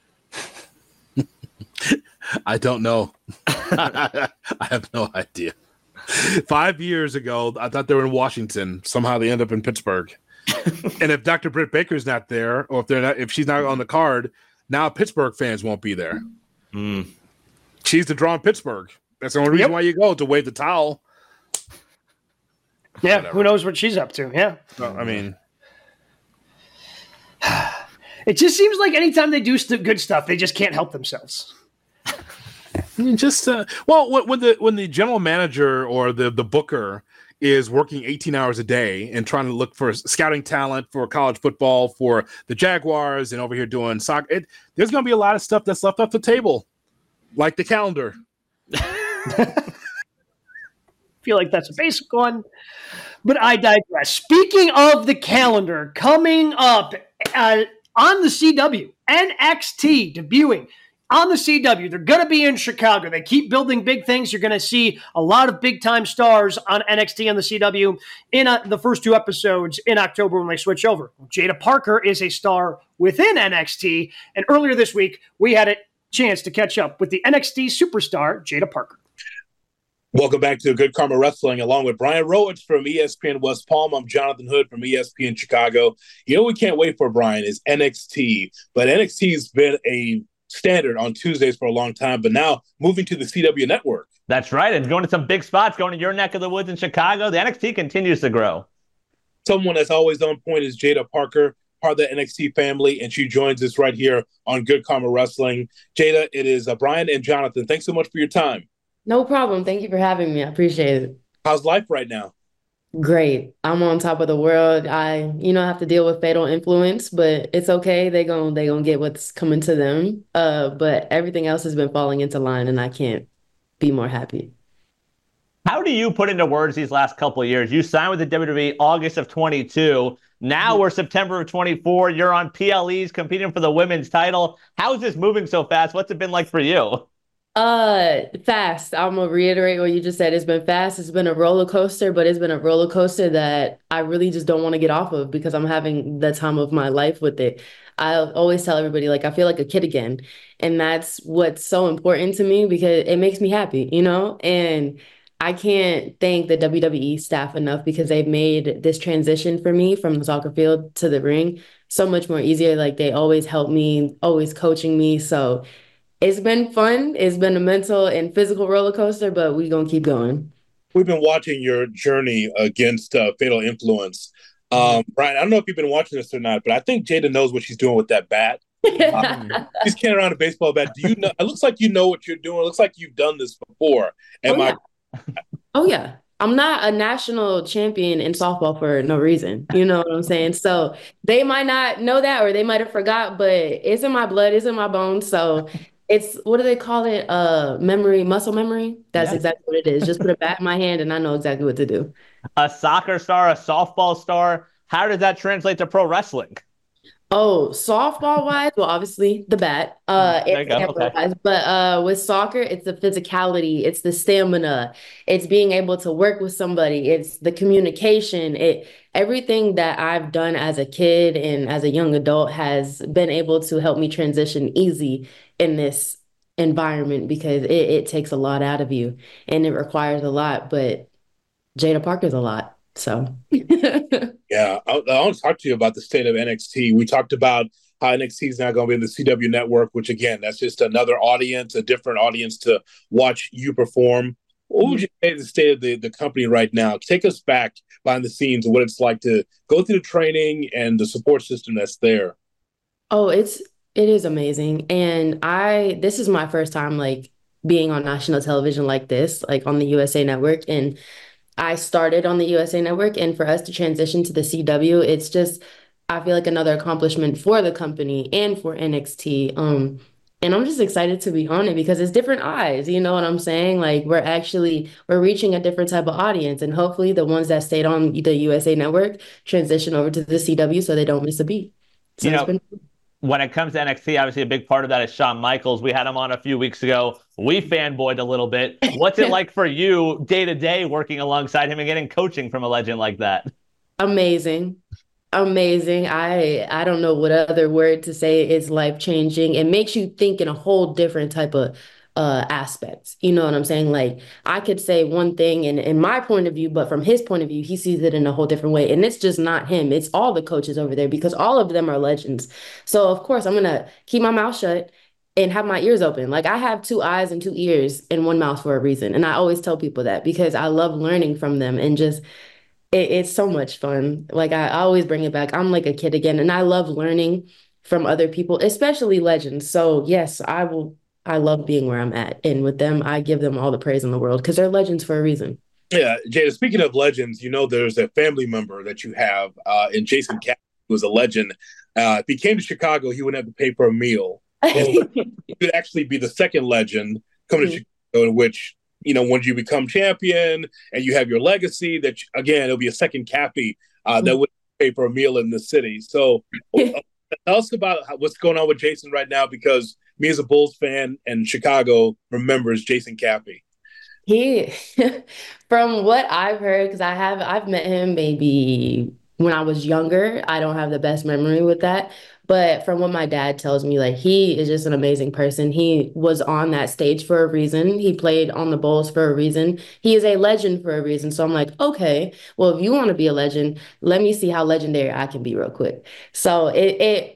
[SPEAKER 2] I don't know. I have no idea. 5 years ago, I thought they were in Washington. Somehow they end up in Pittsburgh. And if Dr. Britt Baker's not there, or if she's not on the card, now Pittsburgh fans won't be there. She's the draw in Pittsburgh. That's the only reason why you go, to wave the towel.
[SPEAKER 1] Yeah, whatever. Who knows what she's up to? Yeah.
[SPEAKER 2] I mean,
[SPEAKER 1] it just seems like anytime they do good stuff, they just can't help themselves.
[SPEAKER 2] When the general manager or the booker is working 18 hours a day and trying to look for scouting talent for college football for the Jaguars and over here doing soccer, there's going to be a lot of stuff that's left off the table, like the calendar.
[SPEAKER 1] Feel like that's a basic one, but I digress. Speaking of the calendar, coming up on the CW, NXT debuting on the CW. They're going to be in Chicago. They keep building big things. You're going to see a lot of big-time stars on NXT on the CW in the first 2 episodes in October when they switch over. Jada Parker is a star within NXT, and earlier this week, we had a chance to catch up with the NXT superstar, Jada Parker.
[SPEAKER 4] Welcome back to Good Karma Wrestling, along with Brian Rowitz from ESPN West Palm. I'm Jonathan Hood from ESPN Chicago. We can't wait for, Brian, is NXT. But NXT's been a standard on Tuesdays for a long time, but now moving to the CW network.
[SPEAKER 3] That's right, and going to some big spots, going to your neck of the woods in Chicago. The NXT continues to grow.
[SPEAKER 4] Someone that's always on point is Jada Parker, part of the NXT family, and she joins us right here on Good Karma Wrestling. Jada, it is Brian and Jonathan. Thanks so much for your time.
[SPEAKER 5] No problem. Thank you for having me. I appreciate it.
[SPEAKER 4] How's life right now?
[SPEAKER 5] Great. I'm on top of the world. I have to deal with fatal influence, but it's okay. They gonna get what's coming to them. But everything else has been falling into line, and I can't be more happy.
[SPEAKER 3] How do you put into words these last couple of years? You signed with the WWE August of 22. Now we're September of 24. You're on PLEs competing for the women's title. How is this moving so fast? What's it been like for you?
[SPEAKER 5] Fast. I'm gonna reiterate what you just said. It's been fast. It's been a roller coaster, but it's been a roller coaster that I really just don't want to get off of because I'm having the time of my life with it. I always tell everybody, I feel like a kid again. And that's what's so important to me because it makes me happy, And I can't thank the WWE staff enough because they've made this transition for me from the soccer field to the ring so much more easier. They always help me, always coaching me. So it's been fun. It's been a mental and physical roller coaster, but we're going to keep going.
[SPEAKER 4] We've been watching your journey against fatal influence. Brian, I don't know if you've been watching this or not, but I think Jada knows what she's doing with that bat. She's carrying around a baseball bat. Do you know? It looks like you know what you're doing. It looks like you've done this before.
[SPEAKER 5] Oh, yeah. I'm not a national champion in softball for no reason. You know what I'm saying? So they might not know that or they might have forgot, but it's in my blood. It's in my bones. So it's, what do they call it? Muscle memory. That's exactly what it is. Just put a bat in my hand and I know exactly what to do.
[SPEAKER 3] A soccer star, a softball star. How does that translate to pro wrestling?
[SPEAKER 5] Oh, softball wise, well, obviously the bat. Okay. But with soccer, it's the physicality, it's the stamina, it's being able to work with somebody, it's the communication. Everything that I've done as a kid and as a young adult has been able to help me transition easy in this environment because it takes a lot out of you and it requires a lot. But Jada Parker's a lot. So
[SPEAKER 4] yeah, I want to talk to you about the state of NXT. We talked about how NXT is now going to be in the CW network, which again, that's just another audience, a different audience to watch you perform. What would you say is the state of the company right now? Take us back behind the scenes of what it's like to go through the training and the support system that's there.
[SPEAKER 5] Oh, it is amazing. And this is my first time being on national television like this, on the USA Network. And I started on the USA Network, and for us to transition to the CW, it's just, I feel like another accomplishment for the company and for NXT. And And I'm just excited to be on it because it's different eyes. You know what I'm saying? Like we're reaching a different type of audience, and hopefully the ones that stayed on the USA Network transition over to the CW so they don't miss a beat. So it's been
[SPEAKER 3] when it comes to NXT, obviously a big part of that is Shawn Michaels. We had him on a few weeks ago. We fanboyed a little bit. What's it like for you day to day working alongside him and getting coaching from a legend like that?
[SPEAKER 5] amazing. Amazing. I don't know what other word to say. It's life changing. It makes you think in a whole different type of aspects. You know what I'm saying? Like I could say one thing in my point of view, but from his point of view, he sees it in a whole different way. And it's just not him. It's all the coaches over there because all of them are legends. So of course I'm gonna keep my mouth shut and have my ears open. Like I have two eyes and two ears and one mouth for a reason. And I always tell people that because I love learning from them and just it's so much fun. Like I always bring it back. I'm like a kid again, and I love learning from other people, especially legends. So yes, I will. I love being where I'm at, and with them, I give them all the praise in the world because they're legends for a reason.
[SPEAKER 4] Yeah, Jada, speaking of legends, there's a family member that you have in Jason Capp, who was a legend. If he came to Chicago, he wouldn't have to pay for a meal. He could actually be the second legend coming to Chicago, in which, when you become champion and you have your legacy, that, again, it'll be a second Cappy that would pay for a meal in the city. So tell us about what's going on with Jason right now, because me as a Bulls fan and Chicago remembers Jason Cappy.
[SPEAKER 5] He, from what I've heard, because I've met him maybe when I was younger. I don't have the best memory with that. But from what my dad tells me, like he is just an amazing person. He was on that stage for a reason. He played on the Bulls for a reason. He is a legend for a reason. So I'm like, okay, well, if you want to be a legend, let me see how legendary I can be real quick. So it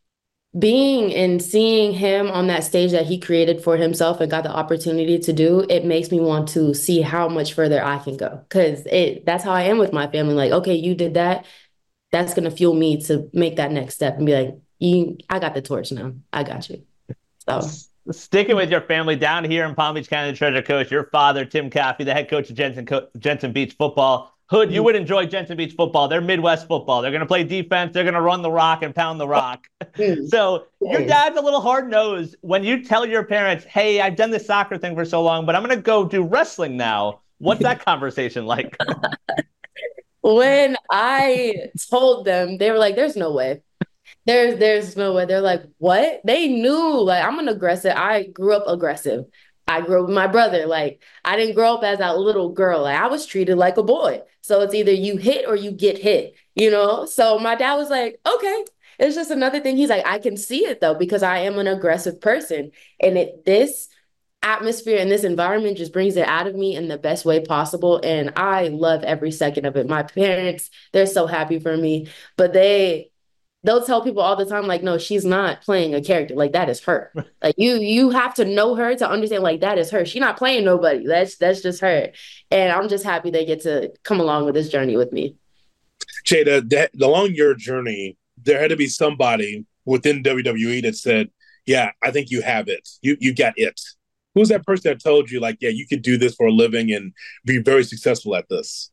[SPEAKER 5] being and seeing him on that stage that he created for himself and got the opportunity to do, it makes me want to see how much further I can go. Because that's how I am with my family. Like, okay, you did that. That's going to fuel me to make that next step and be like, I got the torch now. I got you. So
[SPEAKER 3] sticking with your family down here in Palm Beach County, the treasure coach, your father, Tim Caffey, the head coach of Jensen Beach football. Hood, you would enjoy Jensen Beach football. They're Midwest football. They're going to play defense. They're going to run the rock and pound the rock. So your dad's a little hard-nosed. When you tell your parents, hey, I've done this soccer thing for so long, but I'm going to go do wrestling now. What's that conversation like?
[SPEAKER 5] When I told them, they were like, there's no way. There's no way. They're like, what? They knew, like, I'm an aggressive. I grew up aggressive. I grew up with my brother. Like, I didn't grow up as a little girl. Like, I was treated like a boy. So it's either you hit or you get hit, So my dad was like, okay, it's just another thing. He's like, I can see it though, because I am an aggressive person. And this atmosphere and this environment just brings it out of me in the best way possible. And I love every second of it. My parents, they're so happy for me, but they'll tell people all the time, like, no, she's not playing a character. Like, that is her. Like, you have to know her to understand, like, that is her. She's not playing nobody. That's just her. And I'm just happy they get to come along with this journey with me.
[SPEAKER 4] Jada, along your journey, there had to be somebody within WWE that said, yeah, I think you have it. You got it. Who's that person that told you, like, yeah, you could do this for a living and be very successful at this?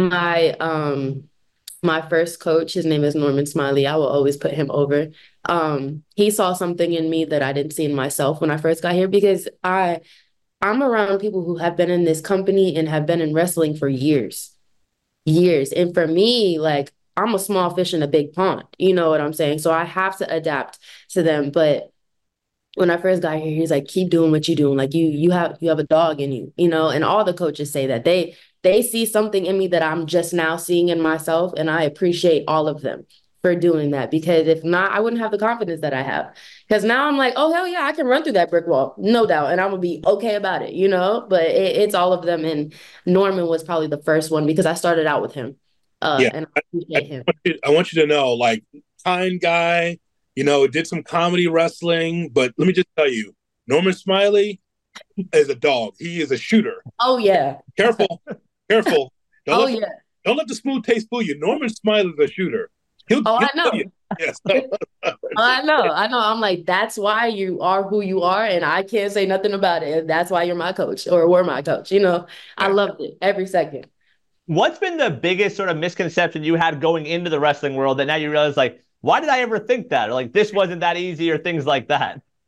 [SPEAKER 5] My first coach, his name is Norman Smiley. I will always put him over. He saw something in me that I didn't see in myself when I first got here, because I'm around people who have been in this company and have been in wrestling for years. And for me, like, I'm a small fish in a big pond. You know what I'm saying? So I have to adapt to them. But when I first got here, he's like, keep doing what you're doing. Like you have a dog in you, and all the coaches say that they see something in me that I'm just now seeing in myself. And I appreciate all of them for doing that, because if not, I wouldn't have the confidence that I have. Because now I'm like, oh, hell yeah, I can run through that brick wall. No doubt. And I'm going to be okay about it, but it's all of them. And Norman was probably the first one because I started out with him. And I appreciate him.
[SPEAKER 4] I want you to know, like, kind guy, did some comedy wrestling, but let me just tell you, Norman Smiley is a dog. He is a shooter.
[SPEAKER 5] Oh, yeah.
[SPEAKER 4] Careful. Don't let the smooth taste fool you. Norman Smiley is a shooter.
[SPEAKER 5] I know.
[SPEAKER 4] Yes.
[SPEAKER 5] I know. I'm like, that's why you are who you are, and I can't say nothing about it. That's why you're my coach, or were my coach. I loved it every second.
[SPEAKER 3] What's been the biggest sort of misconception you had going into the wrestling world that now you realize, like, why did I ever think that? Or like, this wasn't that easy, or things like that?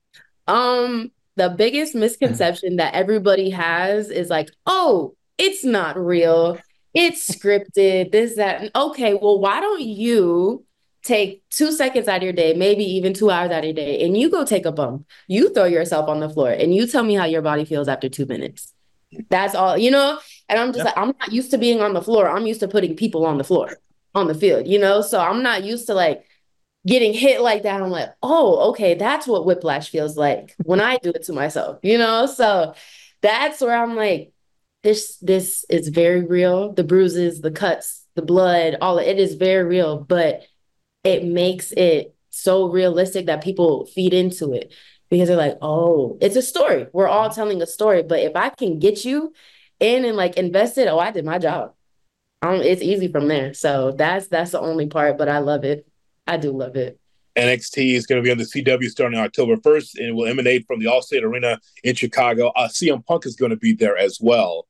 [SPEAKER 5] The biggest misconception that everybody has is like, oh, it's not real. It's scripted, this, that. And okay, well, why don't you take 2 seconds out of your day, maybe even 2 hours out of your day, and you go take a bump. You throw yourself on the floor and you tell me how your body feels after 2 minutes. That's all, you know? And I'm just like, I'm not used to being on the floor. I'm used to putting people on the floor, on the field, you know? So I'm not used to like getting hit like that. I'm like, oh, okay, that's what whiplash feels like when I do it to myself, you know? So that's where I'm like, this is very real. The bruises, the cuts, the blood, all it is very real, but it makes it so realistic that people feed into it because they're like, oh, it's a story. We're all telling a story. But if I can get you in and like invested, oh, I did my job. It's easy from there. So that's the only part, but I love it. I do love it.
[SPEAKER 4] NXT is going to be on the CW starting October 1st, and it will emanate from the Allstate Arena in Chicago. CM Punk is going to be there as well.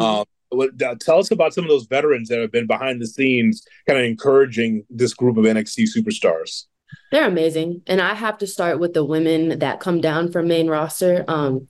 [SPEAKER 4] Tell us about some of those veterans that have been behind the scenes, kind of encouraging this group of NXT superstars.
[SPEAKER 5] They're amazing. And I have to start with the women that come down from main roster.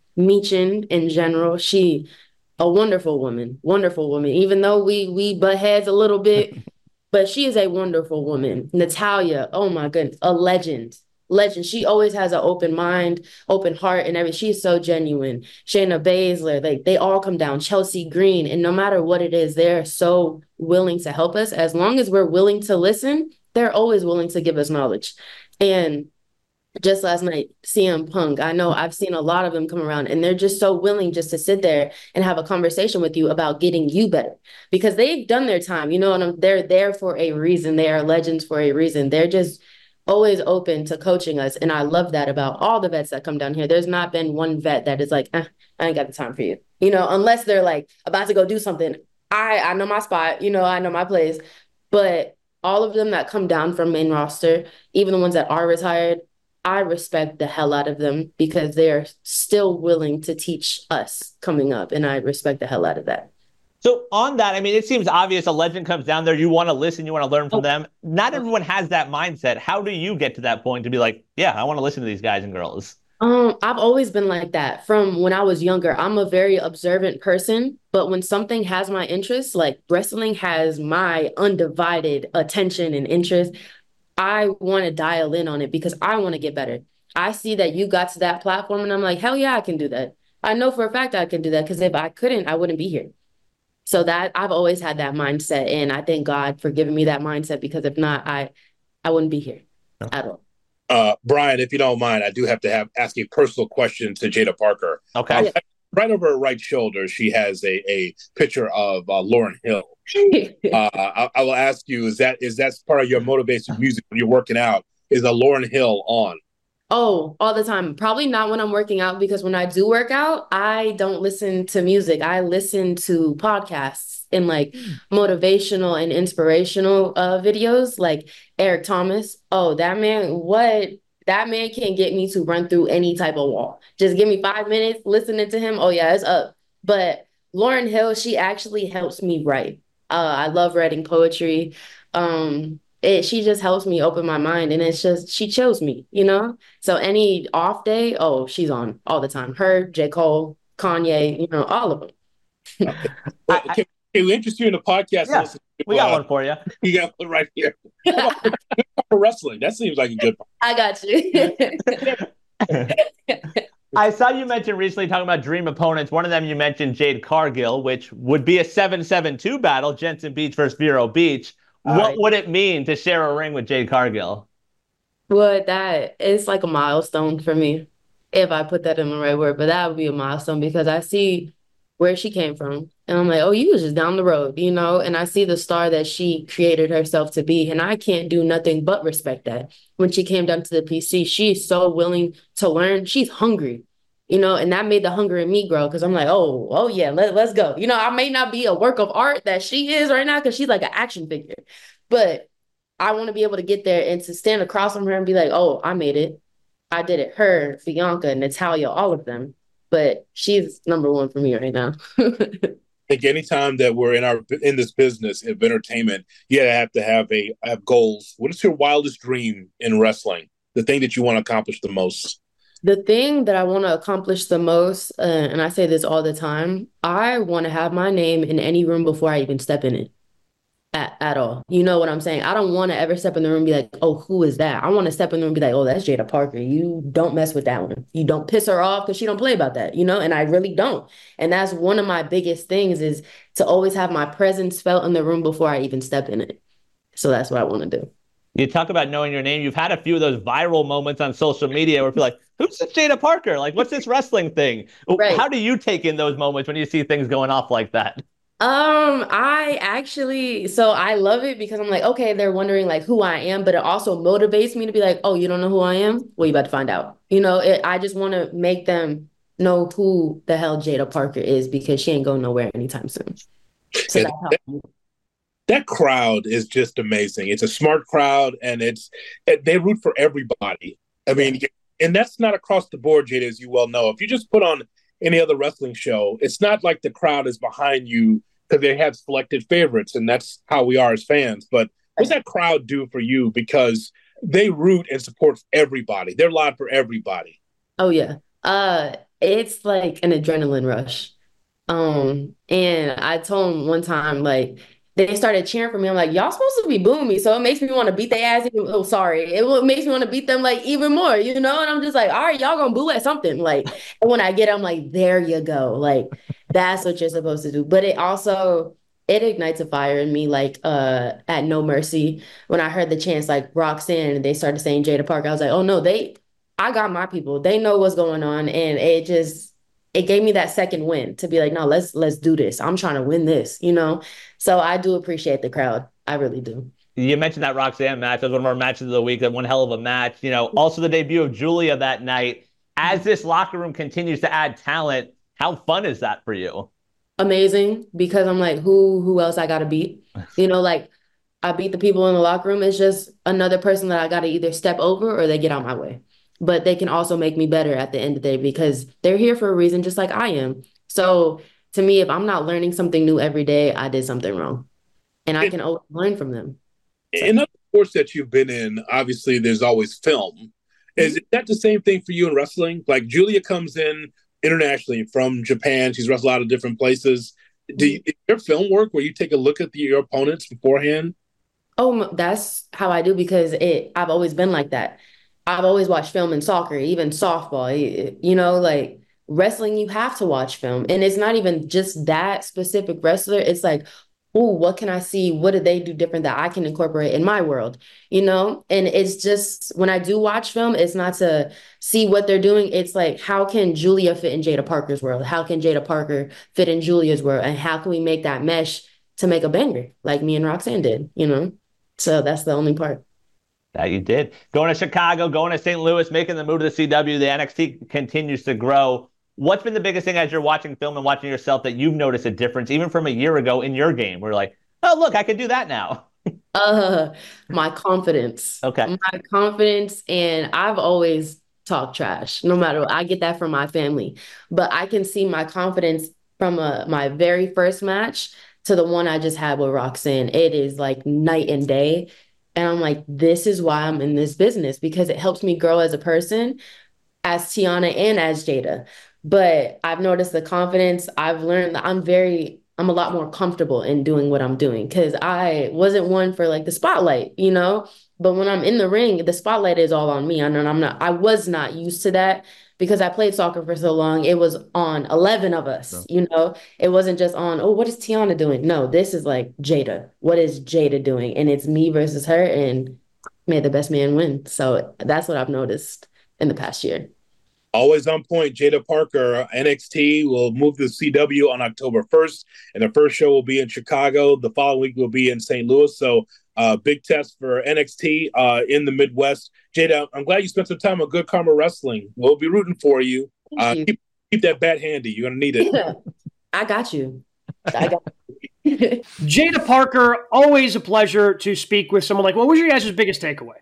[SPEAKER 5] Michin in general, she a wonderful woman, even though we butt heads a little bit, but she is a wonderful woman. Natalya, oh my goodness, a legend. She always has an open mind, open heart, and everything. She's so genuine. Shayna Baszler, they all come down. Chelsea Green, and no matter what it is, they're so willing to help us. As long as we're willing to listen, they're always willing to give us knowledge. And just last night, CM Punk, I know I've seen a lot of them come around, and they're just so willing just to sit there and have a conversation with you about getting you better because they've done their time, you know, and they're there for a reason. They are legends for a reason. They're just always open to coaching us. And I love that about all the vets that come down here. There's not been one vet that is like, I ain't got the time for you, you know, unless they're like about to go do something. I know my spot, you know, I know my place, but all of them that come down from main roster, even the ones that are retired, I respect the hell out of them because they're still willing to teach us coming up. And I respect the hell out of that.
[SPEAKER 3] So on that, I mean, it seems obvious a legend comes down there. You want to listen. You want to learn from them. Not everyone has that mindset. How do you get to that point to be like, yeah, I want to listen to these guys and girls?
[SPEAKER 5] I've always been like that from when I was younger. I'm a very observant person, but when something has my interest, like wrestling has my undivided attention and interest, I want to dial in on it because I want to get better. I see that you got to that platform and I'm like, hell yeah, I can do that. I know for a fact I can do that because if I couldn't, I wouldn't be here. So that I've always had that mindset, and I thank God for giving me that mindset because if not, I wouldn't be here at all.
[SPEAKER 4] Brian, if you don't mind, I do have to ask a personal question to Jada Parker.
[SPEAKER 3] Okay.
[SPEAKER 4] Right over her right shoulder, she has a picture of Lauryn Hill. I will ask you: is that part of your motivation music when you're working out? Is a Lauryn Hill on?
[SPEAKER 5] Oh, all the time. Probably not when I'm working out because when I do work out, I don't listen to music. I listen to podcasts and like motivational and inspirational videos like Eric Thomas. Oh, that man, that man can get me to run through any type of wall. Just give me 5 minutes listening to him. Oh yeah, it's up. But Lauryn Hill, she actually helps me write. I love writing poetry. She just helps me open my mind, and it's just she chills me, you know. So any off day, oh, she's on all the time. Her, J. Cole, Kanye, you know, all of them.
[SPEAKER 4] Okay. Well, can we interest you in the podcast?
[SPEAKER 3] Yeah, we got one for you.
[SPEAKER 4] You got one right here. For wrestling, that seems like a good one.
[SPEAKER 5] I got you.
[SPEAKER 3] I saw you mention recently talking about dream opponents. One of them you mentioned Jade Cargill, which would be a 7-7-2 battle, Jensen Beach versus Vero Beach. What would it mean to share a ring with Jade Cargill?
[SPEAKER 5] Well, that is like a milestone for me, if I put that in the right word. But that would be a milestone because I see where she came from. And I'm like, oh, you was just down the road, you know? And I see the star that she created herself to be. And I can't do nothing but respect that. When she came down to the PC, she's so willing to learn. She's hungry, you know? And that made the hunger in me grow because I'm like, oh yeah, let's go. You know, I may not be a work of art that she is right now because she's like an action figure. But I want to be able to get there and to stand across from her and be like, oh, I made it. I did it. Her, Bianca, Natalya, all of them. But she's number one for me right now.
[SPEAKER 4] I think anytime that we're in this business of entertainment, you have to have goals. What is your wildest dream in wrestling? The thing that you want to accomplish the most?
[SPEAKER 5] The thing that I want to accomplish the most, and I say this all the time, I want to have my name in any room before I even step in it at all. You know what I'm saying? I don't want to ever step in the room and be like, oh, who is that? I want to step in the room and be like, oh, that's Jada Parker. You don't mess with that one. You don't piss her off because she don't play about that, And I really don't. And that's one of my biggest things is to always have my presence felt in the room before I even step in it. So that's what I want to do.
[SPEAKER 3] You talk about knowing your name. You've had a few of those viral moments on social media where people are like, who's this Jada Parker? Like, what's this wrestling thing? Right. How do you take in those moments when you see things going off like that?
[SPEAKER 5] I love it because I'm like, okay, they're wondering like who I am, but it also motivates me to be like, oh, you don't know who I am? Well, you about to find out. I just want to make them know who the hell Jada Parker is because she ain't going nowhere anytime soon. So
[SPEAKER 4] that crowd is just amazing. It's a smart crowd, and they root for everybody. I mean, and that's not across the board, Jada, as you well know. If you just put on any other wrestling show, it's not like the crowd is behind you because they have selected favorites, and that's how we are as fans. But what's that crowd do for you? Because they root and support everybody. They're loud for everybody.
[SPEAKER 5] Oh, yeah. It's like an adrenaline rush. And I told them one time, like, they started cheering for me. I'm like, y'all supposed to be booing me. So it makes me want to beat their ass. It makes me want to beat them like even more, And I'm just like, all right, y'all gonna boo at something. Like, and when I get it, I'm like, there you go. Like, that's what you're supposed to do. But it ignites a fire in me. Like, at No Mercy, when I heard the chants like Roxanne and they started saying Jada Parker, I was like, oh no, I got my people. They know what's going on. And it gave me that second win to be like, no, let's do this. I'm trying to win this, So I do appreciate the crowd. I really do.
[SPEAKER 3] You mentioned that Roxanne match. That was one of our matches of the week. That one hell of a match. Also the debut of Julia that night. As this locker room continues to add talent, how fun is that for you?
[SPEAKER 5] Amazing, because I'm like, who else I got to beat? Like I beat the people in the locker room. It's just another person that I got to either step over or they get out my way. But they can also make me better at the end of the day because they're here for a reason, just like I am. So to me, if I'm not learning something new every day, I did something wrong. And I can always learn from them. So.
[SPEAKER 4] In other sports that you've been in, obviously there's always film. Is that the same thing for you in wrestling? Like Julia comes in internationally from Japan. She's wrestled out of different places. Is there film work where you take a look at your opponents beforehand?
[SPEAKER 5] Oh, that's how I do because I've always been like that. I've always watched film in soccer, even softball, like wrestling, you have to watch film. And it's not even just that specific wrestler. It's like, oh, what can I see? What do they do different that I can incorporate in my world? And it's just when I do watch film, it's not to see what they're doing. It's like, how can Julia fit in Jada Parker's world? How can Jada Parker fit in Julia's world? And how can we make that mesh to make a banger like me and Roxanne did, So that's the only part.
[SPEAKER 3] That you did. Going to Chicago, going to St. Louis, making the move to the CW, the NXT continues to grow. What's been the biggest thing as you're watching film and watching yourself that you've noticed a difference, even from a year ago in your game? Where you're like, oh, look, I can do that now.
[SPEAKER 5] My confidence.
[SPEAKER 3] Okay.
[SPEAKER 5] My confidence. And I've always talked trash, no matter what. I get that from my family. But I can see my confidence from my very first match to the one I just had with Roxanne. It is like night and day. And I'm like, this is why I'm in this business, because it helps me grow as a person, as Tiana and as Jada. But I've noticed the confidence. I've learned that I'm a lot more comfortable in doing what I'm doing because I wasn't one for like the spotlight, But when I'm in the ring, the spotlight is all on me. I was not used to that because I played soccer for so long. It was on 11 of us, It wasn't just on, oh, what is Tiana doing? No, this is like Jada. What is Jada doing? And it's me versus her, and may the best man win. So that's what I've noticed in the past year.
[SPEAKER 4] Always on point. Jada Parker, NXT will move to CW on October 1st, and the first show will be in Chicago. The following week will be in St. Louis. So big test for NXT in the Midwest. Jada, I'm glad you spent some time on Good Karma Wrestling. We'll be rooting for you. Keep that bat handy. You're going to need it.
[SPEAKER 5] I got you.
[SPEAKER 1] Jada Parker, always a pleasure to speak with someone like, what was your guys' biggest takeaway?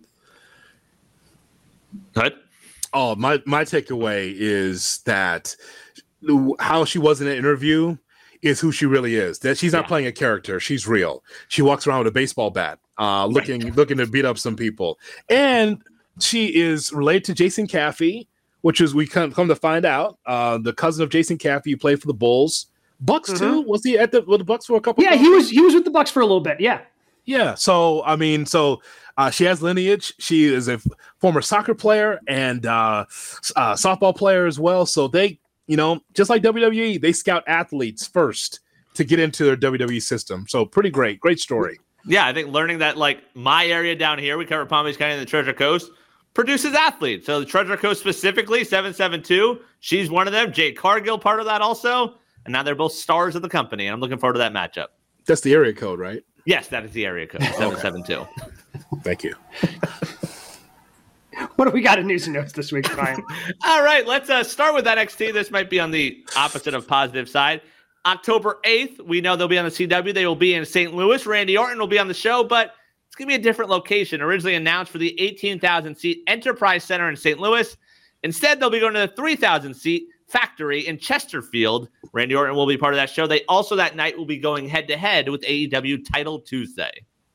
[SPEAKER 3] What?
[SPEAKER 2] Oh, my takeaway is that how she was in an interview is who she really is. That she's not playing a character. She's real. She walks around with a baseball bat, looking to beat up some people. And she is related to Jason Caffey, which is we come to find out the cousin of Jason Caffey, who played for the Bulls. Bucks too? Was he with the Bucks for a couple?
[SPEAKER 1] Yeah, he was with the Bucks for a little bit. Yeah.
[SPEAKER 2] Yeah. So she has lineage. She is a former soccer player and softball player as well. So they, just like WWE, they scout athletes first to get into their WWE system. So pretty great story.
[SPEAKER 3] Yeah, I think learning that my area down here, we cover Palm Beach County and the Treasure Coast, produces athletes. So the Treasure Coast specifically, 772, she's one of them. Jade Cargill, part of that also. And now they're both stars of the company. And I'm looking forward to that matchup.
[SPEAKER 2] That's the area code, right?
[SPEAKER 3] Yes, that is the area code, 772.
[SPEAKER 2] Thank you.
[SPEAKER 1] What do we got in news and notes this week, Brian?
[SPEAKER 3] All right, let's start with NXT. This might be on the opposite of positive side. October 8th, we know they'll be on the CW. They will be in St. Louis. Randy Orton will be on the show, but it's going to be a different location. Originally announced for the 18,000-seat Enterprise Center in St. Louis. Instead, they'll be going to the 3,000-seat Factory in Chesterfield. Randy Orton will be part of that show. They also that night will be going head-to-head with AEW Title Tuesday.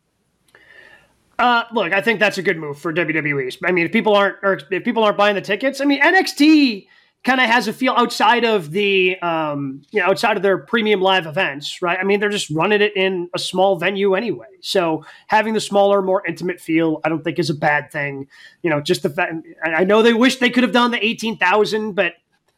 [SPEAKER 1] Look, I think that's a good move for WWE. I mean, if people aren't buying the tickets, I mean, NXT kind of has a feel outside of the outside of their premium live events, right? I mean, they're just running it in a small venue anyway. So having the smaller, more intimate feel, I don't think is a bad thing. Just the fact, I know they wish they could have done the 18,000, but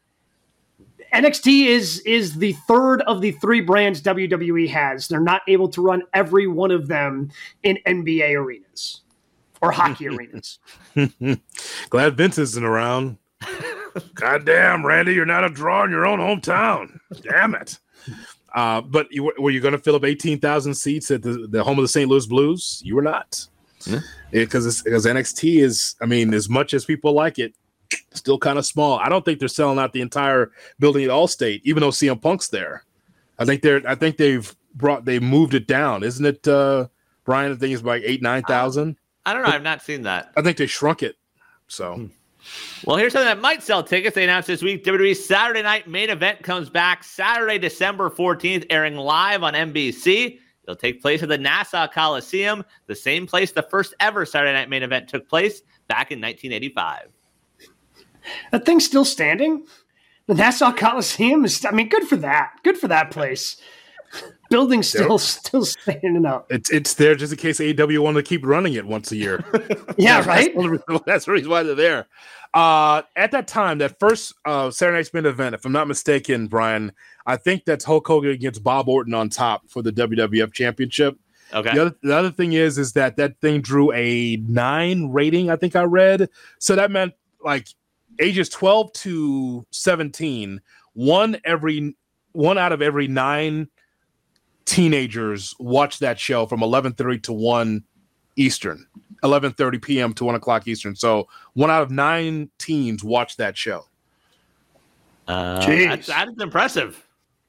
[SPEAKER 1] NXT is the third of the three brands WWE has. They're not able to run every one of them in NBA arenas or hockey arenas.
[SPEAKER 2] Glad Vince isn't around. God damn, Randy, you're not a draw in your own hometown. Damn it. But were you going to fill up 18,000 seats at the home of the St. Louis Blues? You were not. Because NXT is, I mean, as much as people like it, still kind of small. I don't think they're selling out the entire building at Allstate, even though CM Punk's there. I think they moved it down, isn't it, Brian? I think it's like 9,000.
[SPEAKER 3] I don't know. I've not seen that.
[SPEAKER 2] I think they shrunk it. So,
[SPEAKER 3] well, here's something that might sell tickets. They announced this week WWE's Saturday Night Main Event comes back Saturday, December 14th, airing live on NBC. It'll take place at the Nassau Coliseum, the same place the first ever Saturday Night Main Event took place back in 1985.
[SPEAKER 1] That thing's still standing? The Nassau Coliseum is, I mean, good for that. Good for that place. Building's still standing up.
[SPEAKER 2] It's there just in case AEW wanted to keep running it once a year.
[SPEAKER 1] Yeah, right?
[SPEAKER 2] That's the reason why they're there. At that time, that first Saturday Night's Main Event, if I'm not mistaken, Brian, I think that's Hulk Hogan against Bob Orton on top for the WWF Championship.
[SPEAKER 3] Okay.
[SPEAKER 2] The other thing is that thing drew a 9 rating, I think I read. So that meant like ages 12 to 17, one out of every 9 teenagers watch that show from 11:30 to 1 Eastern, 11:30 p.m. to 1 o'clock Eastern. So 1 out of 9 teens watch that show.
[SPEAKER 3] That's impressive.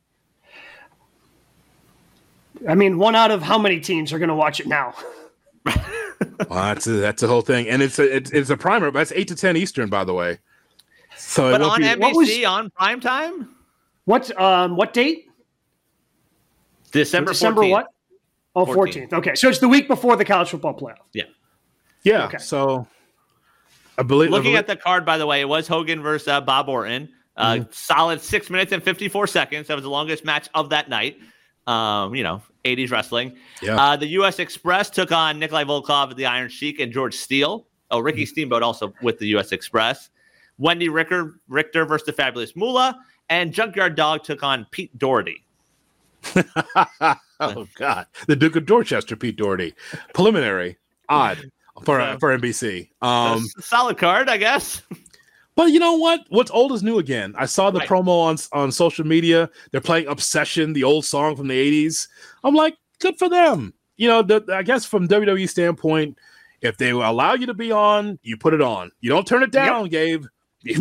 [SPEAKER 1] I mean, 1 out of how many teens are going to watch it now?
[SPEAKER 2] Well, that's the whole thing, and it's a primer, but it's 8 to 10 Eastern, by the way. So
[SPEAKER 3] but on NBC on prime time.
[SPEAKER 1] What date?
[SPEAKER 3] December 14th.
[SPEAKER 1] What? Oh, 14th. Okay, so it's the week before the college football playoff.
[SPEAKER 2] Yeah.
[SPEAKER 1] Okay.
[SPEAKER 2] So I believe.
[SPEAKER 3] Looking at the card, by the way, it was Hogan versus Bob Orton. Solid 6 minutes and 54 seconds. That was the longest match of that night. 80s wrestling.
[SPEAKER 2] Yeah.
[SPEAKER 3] The U.S. Express took on Nikolai Volkov at the Iron Sheik and George Steele. Oh, Ricky Steamboat also with the U.S. Express. Wendy Richter versus the Fabulous Moolah. And Junkyard Dog took on Pete Doherty.
[SPEAKER 2] Oh, God. The Duke of Dorchester, Pete Doherty. Preliminary. Odd for NBC.
[SPEAKER 3] Solid card, I guess.
[SPEAKER 2] But you know what? What's old is new again. I saw the promo on social media. They're playing Obsession, the old song from the 80s. I'm like, good for them. I guess from WWE standpoint, if they allow you to be on, you put it on. You don't turn it down, Gabe. You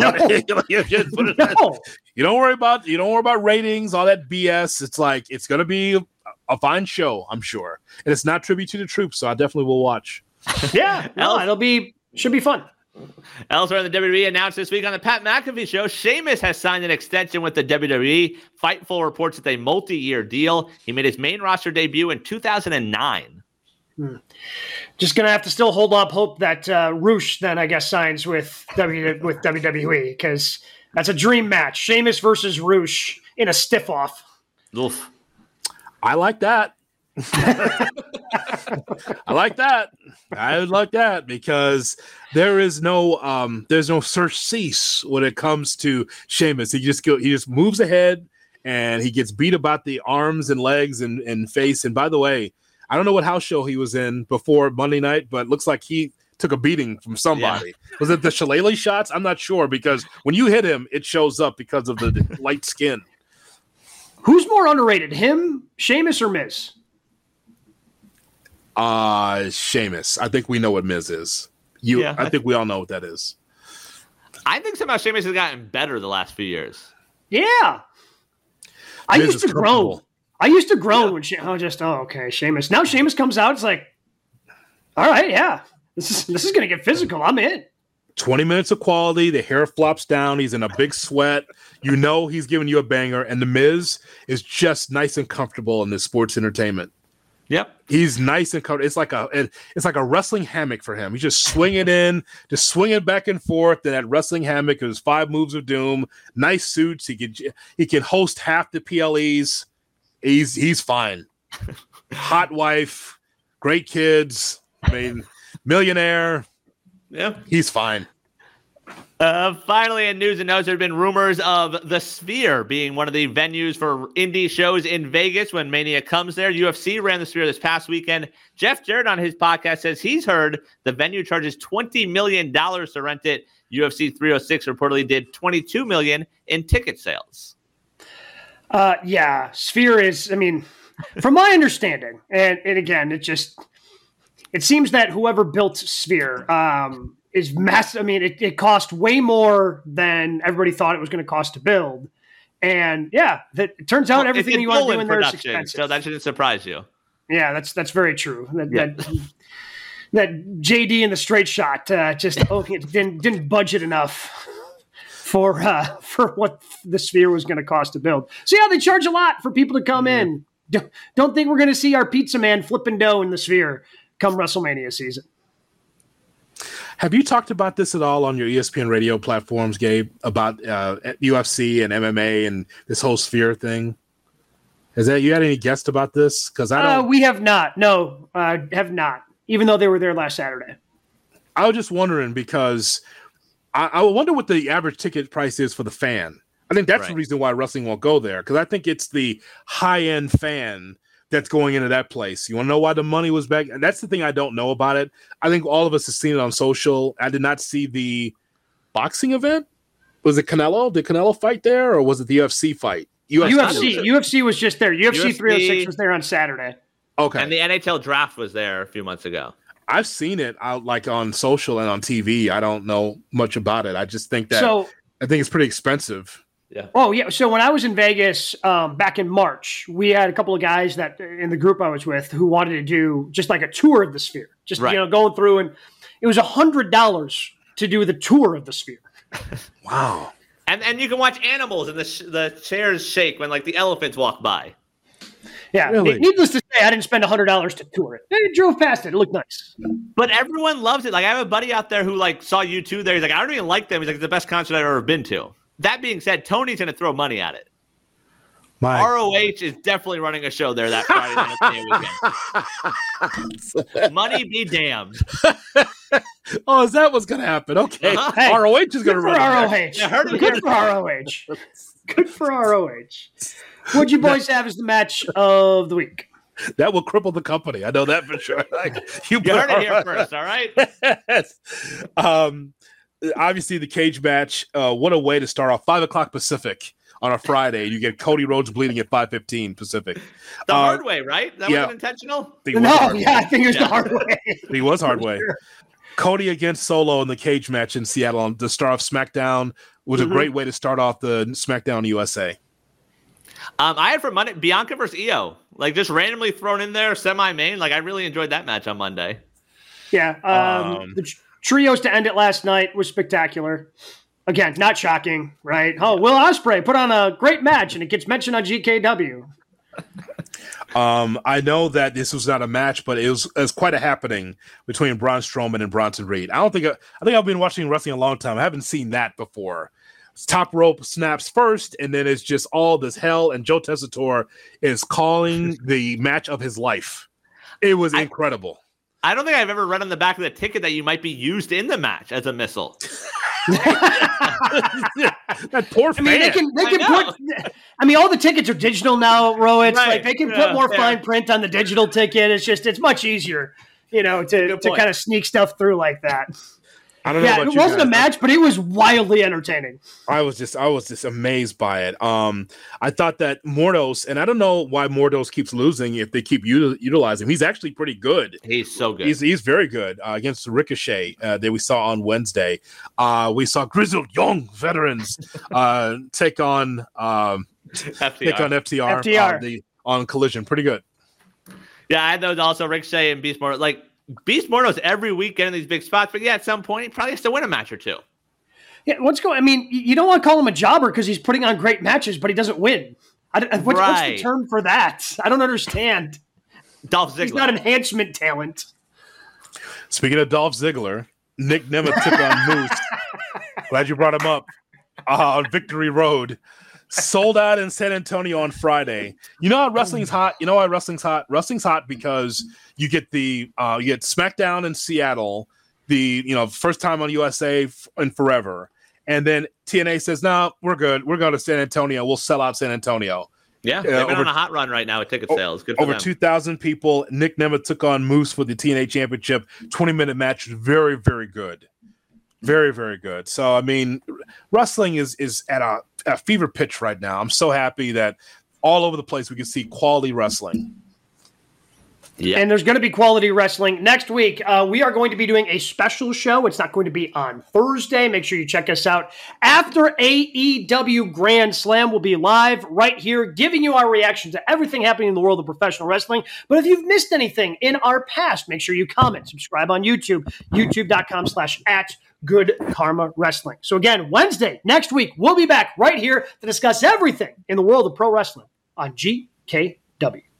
[SPEAKER 2] don't worry about ratings, all that BS. It's like it's gonna be a fine show, I'm sure. And it's not tribute to the troops, so I definitely will watch.
[SPEAKER 1] Yeah, should be fun.
[SPEAKER 3] Elsewhere in the WWE announced this week on the Pat McAfee show, Sheamus has signed an extension with the WWE. Fightful reports it's a multi-year deal. He made his main roster debut in 2009.
[SPEAKER 1] Just going to have to still hold up hope that Roosh then, I guess, signs with WWE because that's a dream match. Sheamus versus Roosh in a stiff-off.
[SPEAKER 3] Oof.
[SPEAKER 2] I like that. I like that. I would like that because there's no search cease when it comes to Sheamus. He just moves ahead and he gets beat about the arms and legs and face. And by the way, I don't know what house show he was in before Monday night, but it looks like he took a beating from somebody. Yeah. Was it the Shillelagh shots? I'm not sure because when you hit him, it shows up because of the light skin.
[SPEAKER 1] Who's more underrated, him, Sheamus, or Miz?
[SPEAKER 2] Sheamus. I think we know what Miz is. I think we all know what that is.
[SPEAKER 3] I think somehow Sheamus has gotten better the last few years.
[SPEAKER 1] Yeah. I used to groan when okay, Sheamus. Now Sheamus comes out, it's like, all right, yeah. This is going to get physical. I'm in.
[SPEAKER 2] 20 minutes of quality. The hair flops down. He's in a big sweat. You know he's giving you a banger. And The Miz is just nice and comfortable in this sports entertainment.
[SPEAKER 3] Yep.
[SPEAKER 2] He's nice and comfortable. It's like a wrestling hammock for him. He's just swinging in, just swinging back and forth. And that wrestling hammock is 5 moves of doom. Nice suits. He can host half the PLEs. He's fine. Hot wife, great kids. I mean, millionaire.
[SPEAKER 3] Yeah,
[SPEAKER 2] he's fine.
[SPEAKER 3] Finally, in news and notes, there have been rumors of the Sphere being one of the venues for indie shows in Vegas when Mania comes there. UFC ran the Sphere this past weekend. Jeff Jarrett on his podcast says he's heard the venue charges $20 million to rent it. UFC 306 reportedly did $22 million in ticket sales.
[SPEAKER 1] Yeah, Sphere is, I mean, from my understanding, and again, it seems that whoever built Sphere is massive. I mean, it cost way more than everybody thought it was going to cost to build. And yeah, it turns out everything you want to do in there is expensive.
[SPEAKER 3] So that shouldn't surprise you.
[SPEAKER 1] Yeah, that's very true. That JD in the straight shot didn't budget enough for what the Sphere was going to cost to build. So yeah, they charge a lot for people to come in. Don't think we're going to see our pizza man flipping dough in the Sphere come WrestleMania season.
[SPEAKER 2] Have you talked about this at all on your ESPN radio platforms, Gabe, about UFC and MMA and this whole Sphere thing? You had any guessed about this? Because
[SPEAKER 1] we have not. No, have not. Even though they were there last Saturday.
[SPEAKER 2] I was just wondering because I wonder what the average ticket price is for the fan. I think that's the reason why wrestling won't go there, because I think it's the high-end fan that's going into that place. You want to know why the money was back? And that's the thing I don't know about it. I think all of us have seen it on social. I did not see the boxing event. Was it Canelo? Did Canelo fight there, or was it the UFC fight?
[SPEAKER 1] UFC was just there. UFC 306 was there on Saturday.
[SPEAKER 2] Okay.
[SPEAKER 3] And the NHL draft was there a few months ago.
[SPEAKER 2] I've seen it out like on social and on TV. I don't know much about it. I just think I think it's pretty expensive.
[SPEAKER 3] Yeah.
[SPEAKER 1] Oh, yeah. So when I was in Vegas back in March, we had a couple of guys that in the group I was with who wanted to do just like a tour of the Sphere, going through, and it was $100 to do the tour of the Sphere.
[SPEAKER 2] Wow.
[SPEAKER 3] And you can watch animals and the chairs shake when like the elephants walk by.
[SPEAKER 1] Yeah.
[SPEAKER 2] Really?
[SPEAKER 1] Needless to say, I didn't spend $100 to tour it. I drove past it. It looked nice.
[SPEAKER 3] But everyone loves it. Like I have a buddy out there who like saw U2 there. He's like, I don't even like them. He's like, it's the best concert I've ever been to. That being said, Tony's going to throw money at it. ROH is definitely running a show there that Friday night weekend. Money be damned.
[SPEAKER 2] Oh, is that what's going to happen? Okay.
[SPEAKER 3] Uh-huh.
[SPEAKER 1] Hey,
[SPEAKER 2] ROH is going to run
[SPEAKER 1] ROH. Good for ROH. Good for ROH. What'd you boys have as the match of the week?
[SPEAKER 2] That will cripple the company. I know that for sure.
[SPEAKER 3] You heard it here first, all right?
[SPEAKER 2] Obviously, the cage match. What a way to start off. 5:00 Pacific on a Friday. You get Cody Rhodes bleeding at 5:15 Pacific.
[SPEAKER 3] The hard way, right? That wasn't intentional?
[SPEAKER 1] I think it was the hard way.
[SPEAKER 2] He was hard way.
[SPEAKER 1] Sure.
[SPEAKER 2] Cody against Solo in the cage match in Seattle on the start of SmackDown was a great way to start off the SmackDown USA.
[SPEAKER 3] I had for Monday Bianca versus Io, like just randomly thrown in there, semi-main. Like I really enjoyed that match on Monday.
[SPEAKER 1] Yeah, the trios to end it last night was spectacular. Again, not shocking, right? Oh, Will Ospreay put on a great match, and it gets mentioned on GKW.
[SPEAKER 2] I know that this was not a match, but it was quite a happening between Braun Strowman and Bronson Reed. I think I've been watching wrestling a long time. I haven't seen that before. Top rope snaps first, and then it's just all this hell, and Joe Tessitore is calling the match of his life. It was incredible.
[SPEAKER 3] I don't think I've ever read on the back of the ticket that you might be used in the match as a missile.
[SPEAKER 2] That poor fan.
[SPEAKER 1] I mean, they can put. I mean, all the tickets are digital now, Ro. It's like they can put more fine print on the digital ticket. It's much easier, to kind of sneak stuff through like that.
[SPEAKER 2] I don't know.
[SPEAKER 1] Yeah, it wasn't a match, but it was wildly entertaining. I was just
[SPEAKER 2] amazed by it. I thought that Mordos, and I don't know why Mordos keeps losing if they keep utilizing him. He's actually pretty good.
[SPEAKER 3] He's so good.
[SPEAKER 2] He's very good against Ricochet that we saw on Wednesday. We saw grizzled young veterans take on FTR. On Collision. Pretty good.
[SPEAKER 3] Yeah, I had those also, Ricochet and Beast Mordos. Like, Beast Mordos every weekend in these big spots, but at some point he probably has to win a match or two.
[SPEAKER 1] Yeah, I mean, you don't want to call him a jobber because he's putting on great matches, but he doesn't win. What's the term for that? I don't understand.
[SPEAKER 3] Dolph Ziggler.
[SPEAKER 1] He's not enhancement talent.
[SPEAKER 2] Speaking of Dolph Ziggler, Nick Nemeth took on Moose. Glad you brought him up. On Victory Road. Sold out in San Antonio on Friday. You know how wrestling's hot? You know why wrestling's hot? Wrestling's hot because you get SmackDown in Seattle, first time on USA in forever. And then TNA says, no, we're good. We're going to San Antonio. We'll sell out San Antonio.
[SPEAKER 3] Yeah, they've been on a hot run right now with ticket sales. Good for
[SPEAKER 2] over 2,000 people. Nick Nemeth took on Moose for the TNA Championship. 20-minute match. Very, very good. Very, very good. So, I mean, wrestling is at a fever pitch right now. I'm so happy that all over the place we can see quality wrestling.
[SPEAKER 1] Yeah. And there's going to be quality wrestling. Next week, we are going to be doing a special show. It's not going to be on Thursday. Make sure you check us out. After AEW Grand Slam, we'll be live right here giving you our reaction to everything happening in the world of professional wrestling. But if you've missed anything in our past, make sure you comment, subscribe on YouTube, youtube.com/@GoodKarmaWrestling. Wrestling. So again, Wednesday, next week, we'll be back right here to discuss everything in the world of pro wrestling on GKW.